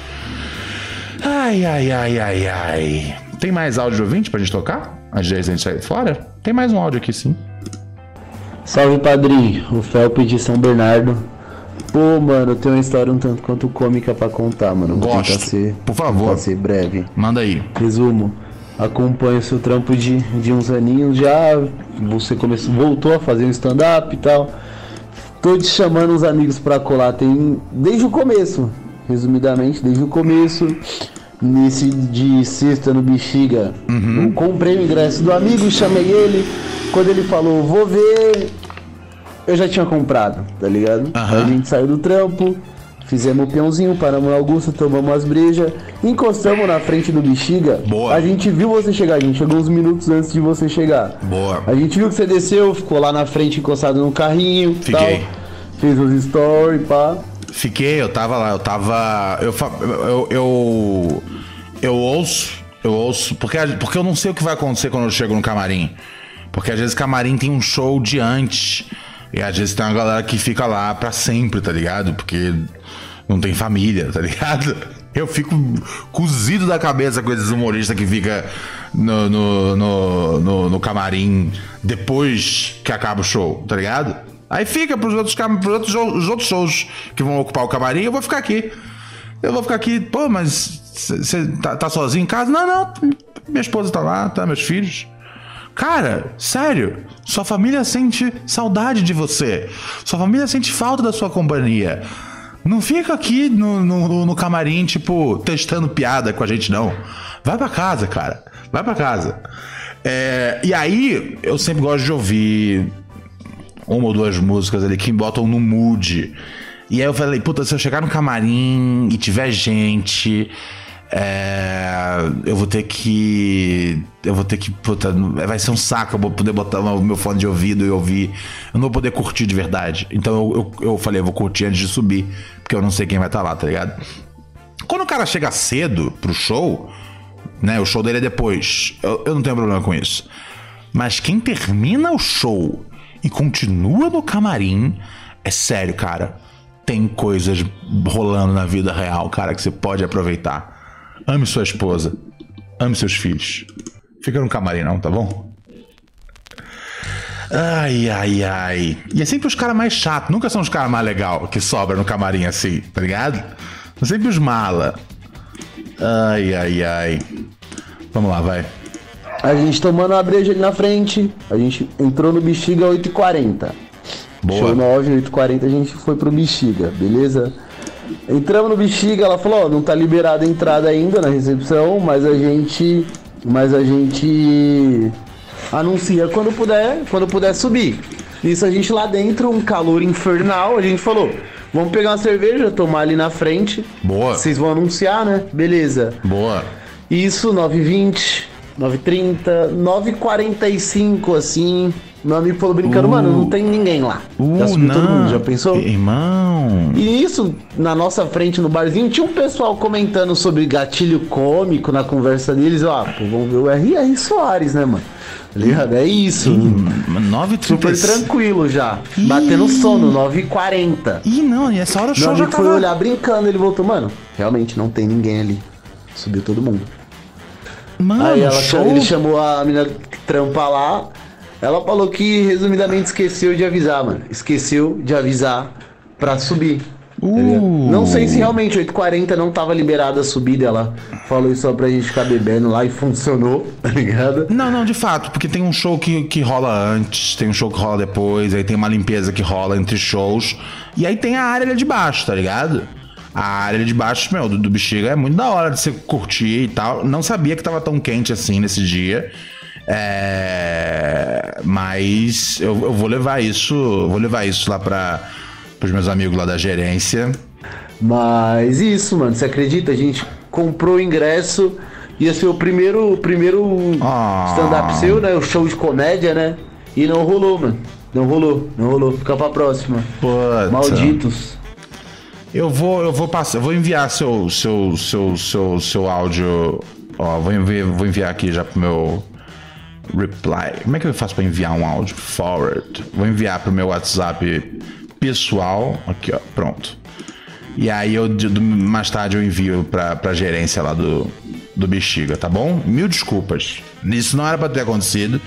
Ai, ai, ai, ai, ai. Tem mais áudio de ouvinte pra gente tocar? Antes de a gente sair fora? Tem mais um áudio aqui, sim. Salve, padrinho, o Felpe de São Bernardo. Pô, mano, eu tenho uma história um tanto quanto cômica pra contar, mano. Vou Gosto, tentar ser, por favor, tentar ser breve. Manda aí. Resumo, acompanho o seu trampo de, de uns aninhos já. Você começou, voltou a fazer um stand-up e tal. Tô te chamando os amigos pra colar tem, desde o começo, resumidamente, desde o começo. Nesse de sexta no Bexiga, uhum. Eu comprei o ingresso do amigo, chamei ele. Quando ele falou, vou ver, eu já tinha comprado, tá ligado? Uhum. A gente saiu do trampo, fizemos o peãozinho, paramos na Augusta, tomamos as brejas, encostamos na frente do Bexiga. Boa. A gente viu você chegar, a gente chegou uns minutos antes de você chegar. Boa. A gente viu que você desceu, ficou lá na frente encostado no carrinho. Fiquei. Tal, fez os stories, pá. Fiquei, eu tava lá, eu tava. Eu, eu, eu, eu ouço, eu ouço, porque, porque eu não sei o que vai acontecer quando eu chego no camarim. Porque às vezes camarim tem um show de antes. E às vezes tem uma galera que fica lá pra sempre, tá ligado? Porque não tem família, tá ligado? Eu fico cozido da cabeça com esses humoristas que fica no, no, no, no, no camarim depois que acaba o show, tá ligado? Aí fica pros outros, pros outros, os outros shows que vão ocupar o camarim, eu vou ficar aqui. Eu vou ficar aqui, pô, mas você tá, tá sozinho em casa? Não, não, minha esposa tá lá, tá, meus filhos. Cara, sério, sua família sente saudade de você. Sua família sente falta da sua companhia. Não fica aqui no, no, no camarim, tipo, testando piada com a gente, não. Vai pra casa, cara. Vai pra casa. É, e aí, eu sempre gosto de ouvir uma ou duas músicas ali que me botam no mood. E aí eu falei, puta, se eu chegar no camarim e tiver gente... É, eu vou ter que eu vou ter que, puta, vai ser um saco eu vou poder botar o meu fone de ouvido e ouvir, eu não vou poder curtir de verdade. Então eu, eu, eu falei, eu vou curtir antes de subir, porque eu não sei quem vai estar lá, tá ligado? Quando o cara chega cedo pro show, né, o show dele é depois, eu, eu não tenho problema com isso. Mas quem termina o show e continua no camarim, é sério, cara, tem coisas rolando na vida real, cara, que você pode aproveitar. Ame sua esposa. Ame seus filhos. Fica no camarim não, tá bom? Ai, ai, ai. E é sempre os caras mais chatos. Nunca são os caras mais legais que sobram no camarim assim, tá ligado? São sempre os mala. Ai, ai, ai. Vamos lá, vai. A gente tomando uma breja ali na frente. A gente entrou no Bexiga oito e quarenta. Boa. Show nove, oito e quarenta a gente foi pro Bexiga, beleza? Entramos no Bexiga, ela falou, ó, não tá liberada a entrada ainda na recepção, mas a gente, mas a gente anuncia quando puder, quando puder subir. Isso a gente lá dentro, um calor infernal, a gente falou, vamos pegar uma cerveja, tomar ali na frente. Boa. Vocês vão anunciar, né? Beleza. Boa. Isso, nove e vinte, nove e trinta, nove e quarenta e cinco, assim... Meu amigo falou brincando, uh, mano, não tem ninguém lá. Uh, já subiu não. todo mundo, já pensou? Irmão. E isso, na nossa frente, no barzinho, tinha um pessoal comentando sobre gatilho cômico na conversa deles. Ó, pô, vamos ver o R R Soares, né, mano? Tá ligado? É isso. nove e trinta. Super tranquilo já. Ih. Batendo sono, nove e quarenta. Ih, não, e essa hora o show já tava... foi olhar brincando, ele voltou, mano, realmente não tem ninguém ali. Subiu todo mundo. Mano, aí ela, show... ele chamou a menina que trampa lá. Ela falou que, resumidamente, esqueceu de avisar, mano. Esqueceu de avisar pra subir. Uh. Tá não sei se realmente oito e quarenta não tava liberada a subida. Ela falou isso só pra gente ficar bebendo lá e funcionou, tá ligado? Não, não, de fato, porque tem um show que, que rola antes, tem um show que rola depois, aí tem uma limpeza que rola entre shows, e aí tem a área ali de baixo, tá ligado? A área de baixo, meu, do, do Bexiga é muito da hora de você curtir e tal. Não sabia que tava tão quente assim nesse dia. É, mas eu, eu vou levar isso, vou levar isso lá para os meus amigos lá da gerência. Mas isso, mano, você acredita? A gente comprou o ingresso, ia ser o primeiro, o primeiro oh. stand-up seu, né? O show de comédia, né? E não rolou, mano. Não rolou, não rolou. Fica pra próxima. Puta. Malditos. Eu vou, eu vou passar, eu vou enviar seu, seu, seu, seu, seu áudio. Ó, vou enviar, vou enviar aqui já pro meu reply. Como é que eu faço pra enviar um áudio? Forward. Vou enviar pro meu WhatsApp pessoal. Aqui, ó. Pronto. E aí eu mais tarde eu envio pra, pra gerência lá do, do Bexiga, tá bom? Mil desculpas. Isso não era pra ter acontecido.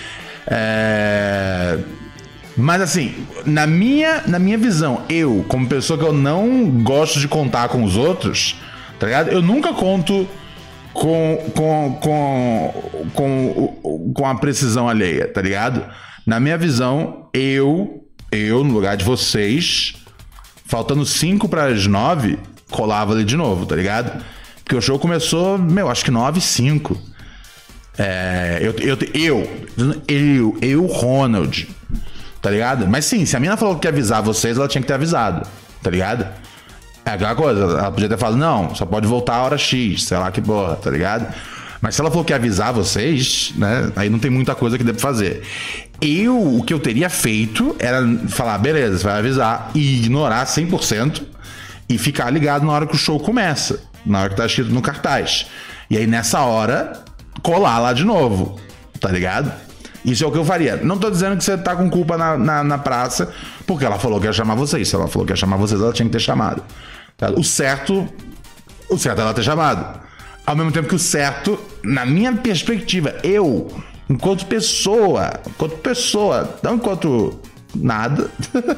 É... Mas assim, na minha, na minha visão, eu, como pessoa que eu não gosto de contar com os outros, tá ligado? Eu nunca conto com, com, com, com, com a precisão alheia, tá ligado? Na minha visão, eu, eu, no lugar de vocês, faltando cinco para as nove, colava ali de novo, tá ligado? Porque o show começou, meu, acho que nove e cinco. É, eu, eu, eu, eu, eu, Ronald, tá ligado? Mas sim, se a mina falou que ia avisar vocês, ela tinha que ter avisado, tá ligado? É aquela coisa, ela podia ter falado, não, só pode voltar a hora X, sei lá que porra, tá ligado? Mas se ela falou que ia avisar vocês, né, aí não tem muita coisa que dê pra fazer. Eu, o que eu teria feito era falar, beleza, você vai avisar e ignorar cem por cento e ficar ligado na hora que o show começa, na hora que tá escrito no cartaz. E aí nessa hora, colar lá de novo, tá ligado? Isso é o que eu faria. Não tô dizendo que você tá com culpa na, na, na praça, porque ela falou que ia chamar vocês. Se ela falou que ia chamar vocês, ela tinha que ter chamado. O certo, o certo é ela ter chamado. Ao mesmo tempo que o certo, na minha perspectiva, eu, enquanto pessoa, enquanto pessoa, não enquanto nada.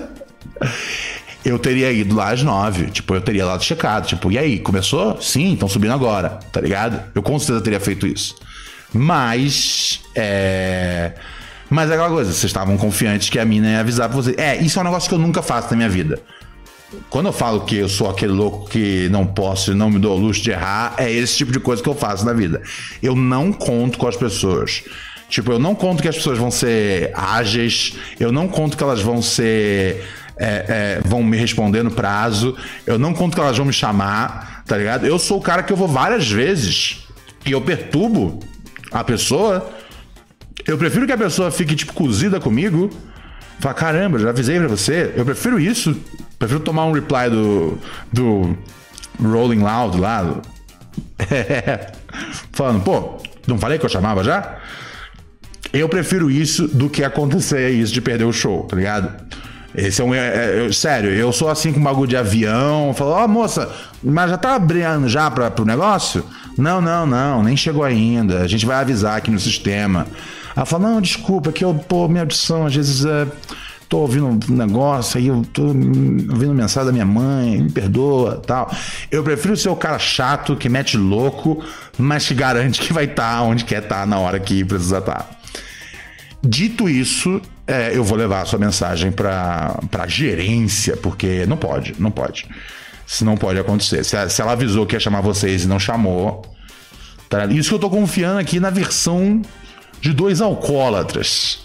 Eu teria ido lá às nove. Tipo, eu teria lá checado. Tipo, e aí, começou? Sim, estão subindo agora, tá ligado? Eu com certeza teria feito isso. Mas, é... Mas é aquela coisa, vocês estavam confiantes que a mina ia avisar pra vocês. É, isso é um negócio que eu nunca faço na minha vida. Quando eu falo que eu sou aquele louco que não posso e não me dou o luxo de errar, é esse tipo de coisa que eu faço na vida. Eu não conto com as pessoas. Tipo, eu não conto que as pessoas vão ser ágeis, eu não conto que elas vão ser... É, é, vão me responder no prazo, eu não conto que elas vão me chamar, tá ligado? Eu sou o cara que eu vou várias vezes e eu perturbo a pessoa. Eu prefiro que a pessoa fique, tipo, cozida comigo. Fala, caramba, já avisei pra você. Eu prefiro isso. Prefiro tomar um reply do... Do Rolling Loud lá. Do... É. Falando, pô, não falei que eu chamava já? Eu prefiro isso do que acontecer isso de perder o show, tá ligado? Esse é um... É, é, sério, eu sou assim com bagulho de avião. Falo, ó, oh, moça, mas já tá abrindo já pra, pro negócio? Não, não, não, nem chegou ainda. A gente vai avisar aqui no sistema. Ela fala, não, desculpa, que eu, pô, minha audição, às vezes é, tô ouvindo um negócio, aí eu tô ouvindo mensagem da minha mãe, me perdoa, tal. Eu prefiro ser o cara chato, que mete louco, mas que garante que vai estar onde quer estar na hora que precisa estar. Dito isso, é, eu vou levar a sua mensagem pra, pra gerência, porque não pode, não pode. Isso não pode acontecer. Se, se ela avisou que ia chamar vocês e não chamou, tá? Isso que eu tô confiando aqui na versão... de dois alcoólatras.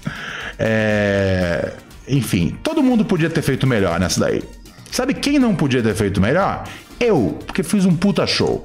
É... Enfim, todo mundo podia ter feito melhor nessa daí. Sabe quem não podia ter feito melhor? Eu, porque fiz um puta show.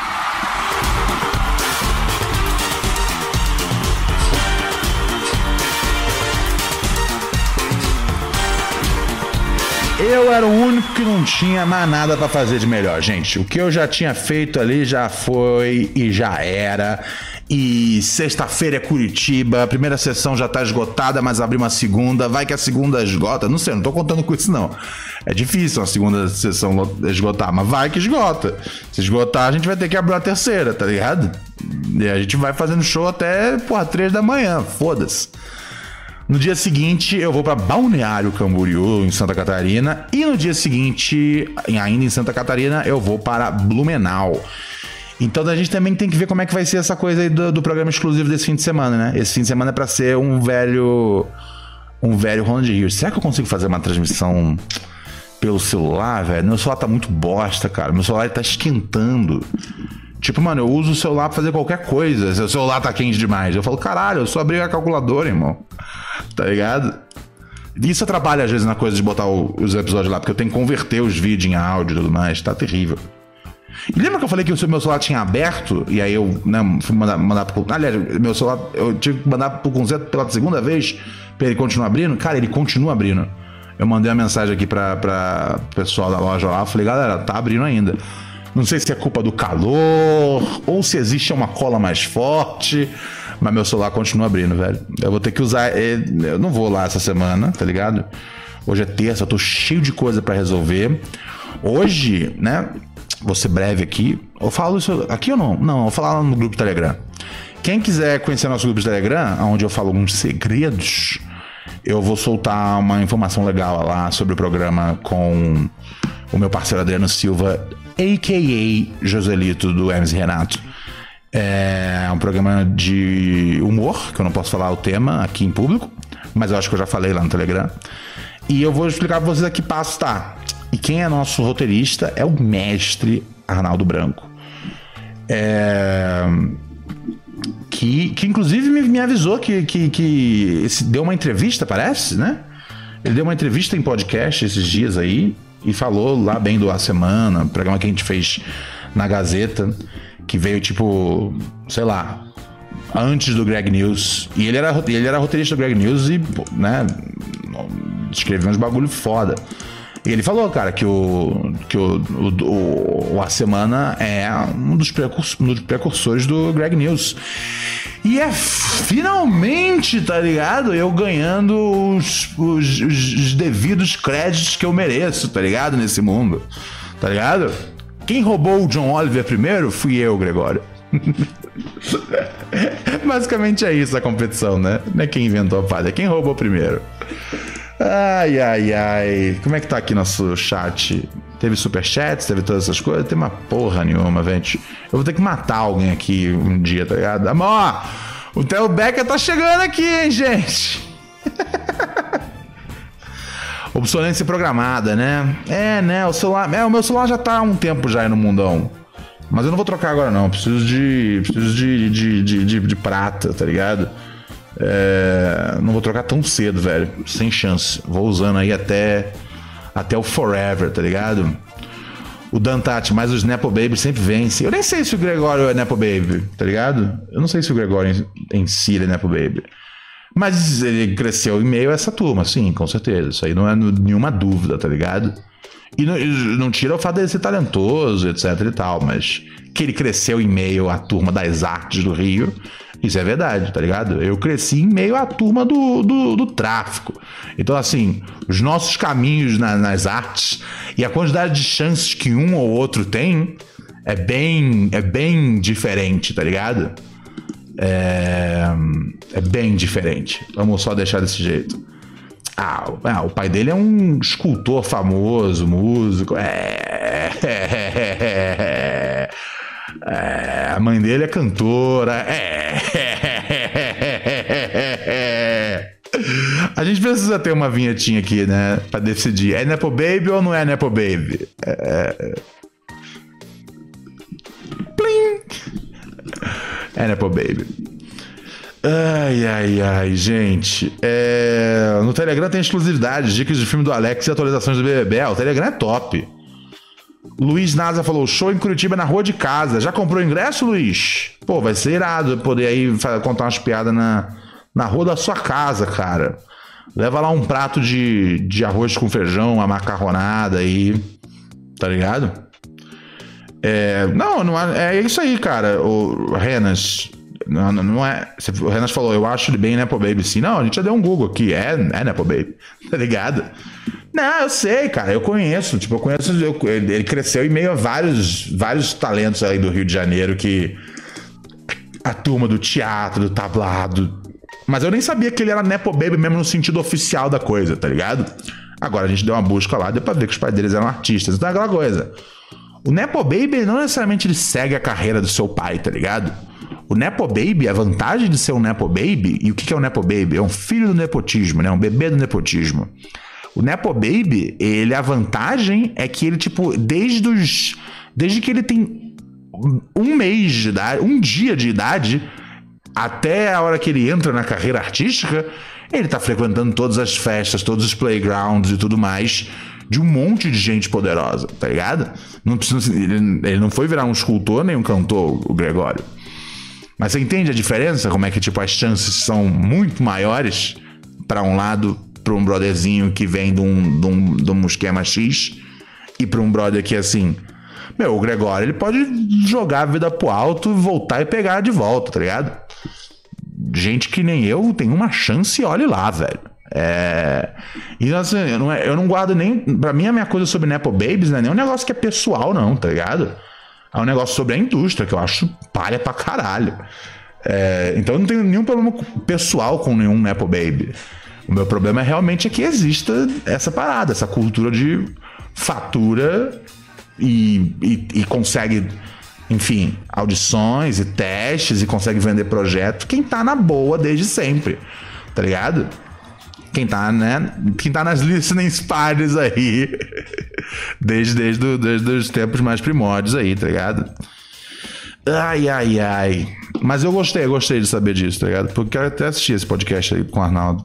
Eu era o único que não tinha mais nada pra fazer de melhor, gente. O que eu já tinha feito ali já foi e já era. E sexta-feira é Curitiba, a primeira sessão já tá esgotada, mas abrir uma segunda, vai que a segunda esgota. Não sei, não tô contando com isso não. É difícil a segunda sessão esgotar, mas vai que esgota. Se esgotar, a gente vai ter que abrir a terceira, tá ligado? E a gente vai fazendo show até, porra, três da manhã, foda-se. No dia seguinte, eu vou pra Balneário Camboriú, em Santa Catarina. E no dia seguinte, ainda em Santa Catarina, eu vou para Blumenau. Então a gente também tem que ver como é que vai ser essa coisa aí do, do programa exclusivo desse fim de semana, né? Esse fim de semana é pra ser um velho... Um velho Ronald Rios. Será que eu consigo fazer uma transmissão pelo celular, velho? Meu celular tá muito bosta, cara. Meu celular tá esquentando. Tipo, mano, eu uso o celular pra fazer qualquer coisa. Se o celular tá quente demais, eu falo, caralho, eu só abri a calculadora, irmão. Tá ligado? Isso atrapalha às vezes na coisa de botar o, os episódios lá, porque eu tenho que converter os vídeos em áudio e tudo mais. Tá terrível. E lembra que eu falei que o meu celular tinha aberto? E aí eu, né, fui mandar, mandar pro... Aliás, meu celular, eu tive que mandar pro Conceito pela segunda vez pra ele continuar abrindo. Cara, ele continua abrindo. Eu mandei uma mensagem aqui pra, pra pessoal da loja lá. Falei, galera, tá abrindo ainda. Não sei se é culpa do calor ou se existe uma cola mais forte, mas meu celular continua abrindo, velho. Eu vou ter que usar... Eu não vou lá essa semana, tá ligado? Hoje é terça, eu tô cheio de coisa pra resolver. Hoje, né... Vou ser breve aqui. Eu falo isso aqui ou não? Não, eu vou falar lá no grupo do Telegram. Quem quiser conhecer nosso grupo do Telegram, onde eu falo alguns segredos, eu vou soltar uma informação legal lá sobre o programa com o meu parceiro Adriano Silva, a k a. Joselito do Hermes e Renato. É um programa de humor, que eu não posso falar o tema aqui em público, mas eu acho que eu já falei lá no Telegram. E eu vou explicar pra vocês aqui passo tá. E quem é nosso roteirista é o mestre Arnaldo Branco. É... Que, que inclusive me, me avisou que, que, que esse, deu uma entrevista, parece, né? Ele deu uma entrevista em podcast esses dias aí e falou lá bem do A Semana, programa que a gente fez na Gazeta, que veio tipo, sei lá, antes do Greg News. E ele era, ele era roteirista do Greg News e, né, escreveu uns bagulho foda. E ele falou, cara, que o, que o, o, o A Semana é um dos, precurs, um dos precursores do Greg News. E é finalmente, tá ligado? Eu ganhando os, os, os devidos créditos que eu mereço, tá ligado? Nesse mundo, tá ligado? Quem roubou o John Oliver primeiro fui eu, Gregório. Basicamente é isso a competição, né? Não é quem inventou a palha, é quem roubou primeiro. Ai, ai, ai. Como é que tá aqui nosso chat? Teve superchats, teve todas essas coisas? Tem uma porra nenhuma, gente. Eu vou ter que matar alguém aqui um dia, tá ligado? Amor, o Theo Becker tá chegando aqui, hein, gente? Obsolência programada, né? É, né? O celular. É, o meu celular já tá há um tempo já aí no mundão. Mas eu não vou trocar agora, não. Preciso de. Preciso de, de, de, de, de prata, tá ligado? É, não vou trocar tão cedo, velho. Sem chance. Vou usando aí até. Até o Forever, tá ligado? O Dantati, mas os Nepo Baby sempre vence. Eu nem sei se o Gregório é Nepo Baby, tá ligado? Eu não sei se o Gregório em, em si é Nepo Baby. Mas ele cresceu em meio a essa turma, sim, com certeza. Isso aí não é nenhuma dúvida, tá ligado? E não, não tira o fato dele ser talentoso, etc e tal, mas que ele cresceu em meio à turma das artes do Rio, isso é verdade, tá ligado? Eu cresci em meio à turma do, do, do tráfico. Então, assim, os nossos caminhos na, nas artes e a quantidade de chances que um ou outro tem é bem, é bem diferente, tá ligado? É, é bem diferente. Vamos só deixar desse jeito. Ah, ah, o pai dele é um escultor famoso, músico. É, é, é, é, a mãe dele é cantora. É, é, a gente precisa ter uma vinhetinha aqui, né? Pra decidir. É Nepo Baby ou não é Nepo Baby? É, Plim! É Nepo Baby. Ai, ai, ai, gente. É... No Telegram tem exclusividade, dicas de filme do Alex e atualizações do B B B. O Telegram é top. Luiz Naza falou, show em Curitiba na rua de casa. Já comprou ingresso, Luiz? Pô, vai ser irado poder aí contar umas piadas na, na rua da sua casa, cara. Leva lá um prato de, de arroz com feijão, uma macarronada aí. Tá ligado? É... Não, não é, é isso aí, cara. O Renas... Não, não é. O Renas falou, eu acho ele bem Nepo Baby, sim. Não, a gente já deu um Google aqui. É, é Nepo Baby, tá ligado? Não, eu sei, cara. Eu conheço. Tipo, eu conheço. Eu, ele cresceu em meio a vários, vários talentos aí do Rio de Janeiro que. A turma do teatro, do tablado. Mas eu nem sabia que ele era Nepo Baby mesmo no sentido oficial da coisa, tá ligado? Agora a gente deu uma busca lá, deu pra ver que os pais deles eram artistas. Então é aquela coisa. O Nepo Baby não necessariamente ele segue a carreira do seu pai, tá ligado? O Nepo Baby, a vantagem de ser um Nepo Baby, e o que é o Nepo Baby? É um filho do nepotismo, né? Um bebê do nepotismo. O Nepo Baby, ele, a vantagem é que ele, tipo, desde os... Desde que ele tem um mês de idade, um dia de idade, até a hora que ele entra na carreira artística, ele tá frequentando todas as festas, todos os playgrounds e tudo mais, de um monte de gente poderosa, tá ligado? Não precisa, ele, ele não foi virar um escultor nem um cantor, o Gregório. Mas você entende a diferença? Como é que, tipo, as chances são muito maiores para um lado, para um brotherzinho que vem de um, de um, de um esquema X, e para um brother que, assim... Meu, o Gregório, ele pode jogar a vida pro alto, voltar e pegar de volta, tá ligado? Gente que nem eu tem uma chance, olhe lá, velho. É... E assim, eu não, eu não guardo nem... Pra mim, a minha coisa sobre Nepo Babies não é nem um negócio que é pessoal, não, tá ligado? É um negócio sobre a indústria, que eu acho palha pra caralho. É, então eu não tenho nenhum problema pessoal com nenhum Nepo Baby. O meu problema é realmente é que exista essa parada, essa cultura de fatura e, e, e consegue, enfim, audições e testes e consegue vender projeto. Quem tá na boa desde sempre, tá ligado? Quem tá, né? Quem tá nas listening parties aí desde, desde, do, desde os tempos mais primórdios aí, tá ligado? Ai, ai, ai. Mas eu gostei, eu gostei de saber disso, tá ligado? Porque eu quero até assistir esse podcast aí com o Arnaldo.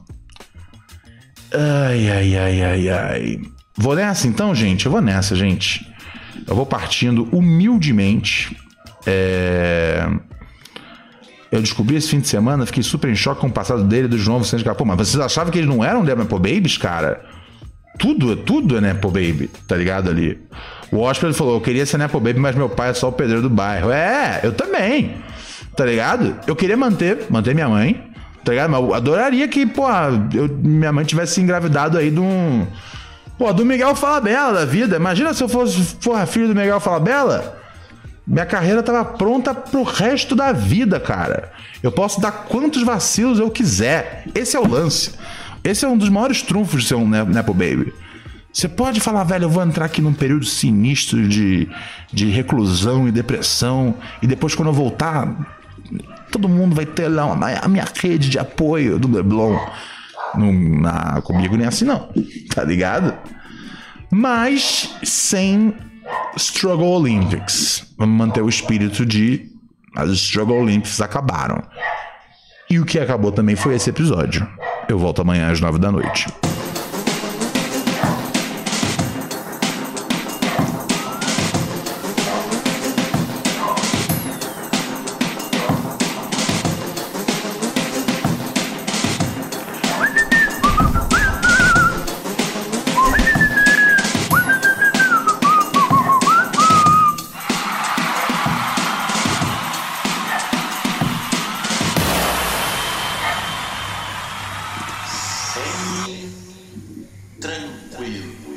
Ai, ai, ai, ai, ai. Vou nessa então, gente? Eu vou nessa, gente. Eu vou partindo humildemente. É... Eu descobri esse fim de semana, fiquei super em choque com o passado dele, do João Vicente Capô. Mas vocês achavam que eles não eram Nepo Babies, cara? Tudo, tudo é Nepo Baby, tá ligado ali? O Oscar falou, eu queria ser Nepo Baby, mas meu pai é só o pedreiro do bairro. É, eu também, tá ligado? Eu queria manter, manter minha mãe, tá ligado? Mas eu adoraria que, porra, eu, minha mãe tivesse engravidado aí de um... Pô, do Miguel Falabella da vida. Imagina se eu fosse, porra, filho do Miguel Falabella. Minha carreira tava pronta pro resto da vida, cara. Eu posso dar quantos vacilos eu quiser. Esse é o lance. Esse é um dos maiores trunfos de ser um Nepo Baby. Você pode falar, velho, eu vou entrar aqui num período sinistro de, de reclusão e depressão, e depois quando eu voltar, todo mundo vai ter lá uma, a minha rede de apoio do Leblon. Não, na, comigo nem assim não, tá ligado? Mas sem Struggle Olympics. Vamos manter o espírito de as Struggle Olympics acabaram. E o que acabou também foi esse episódio. Eu volto amanhã às nove da noite. Tranquilo.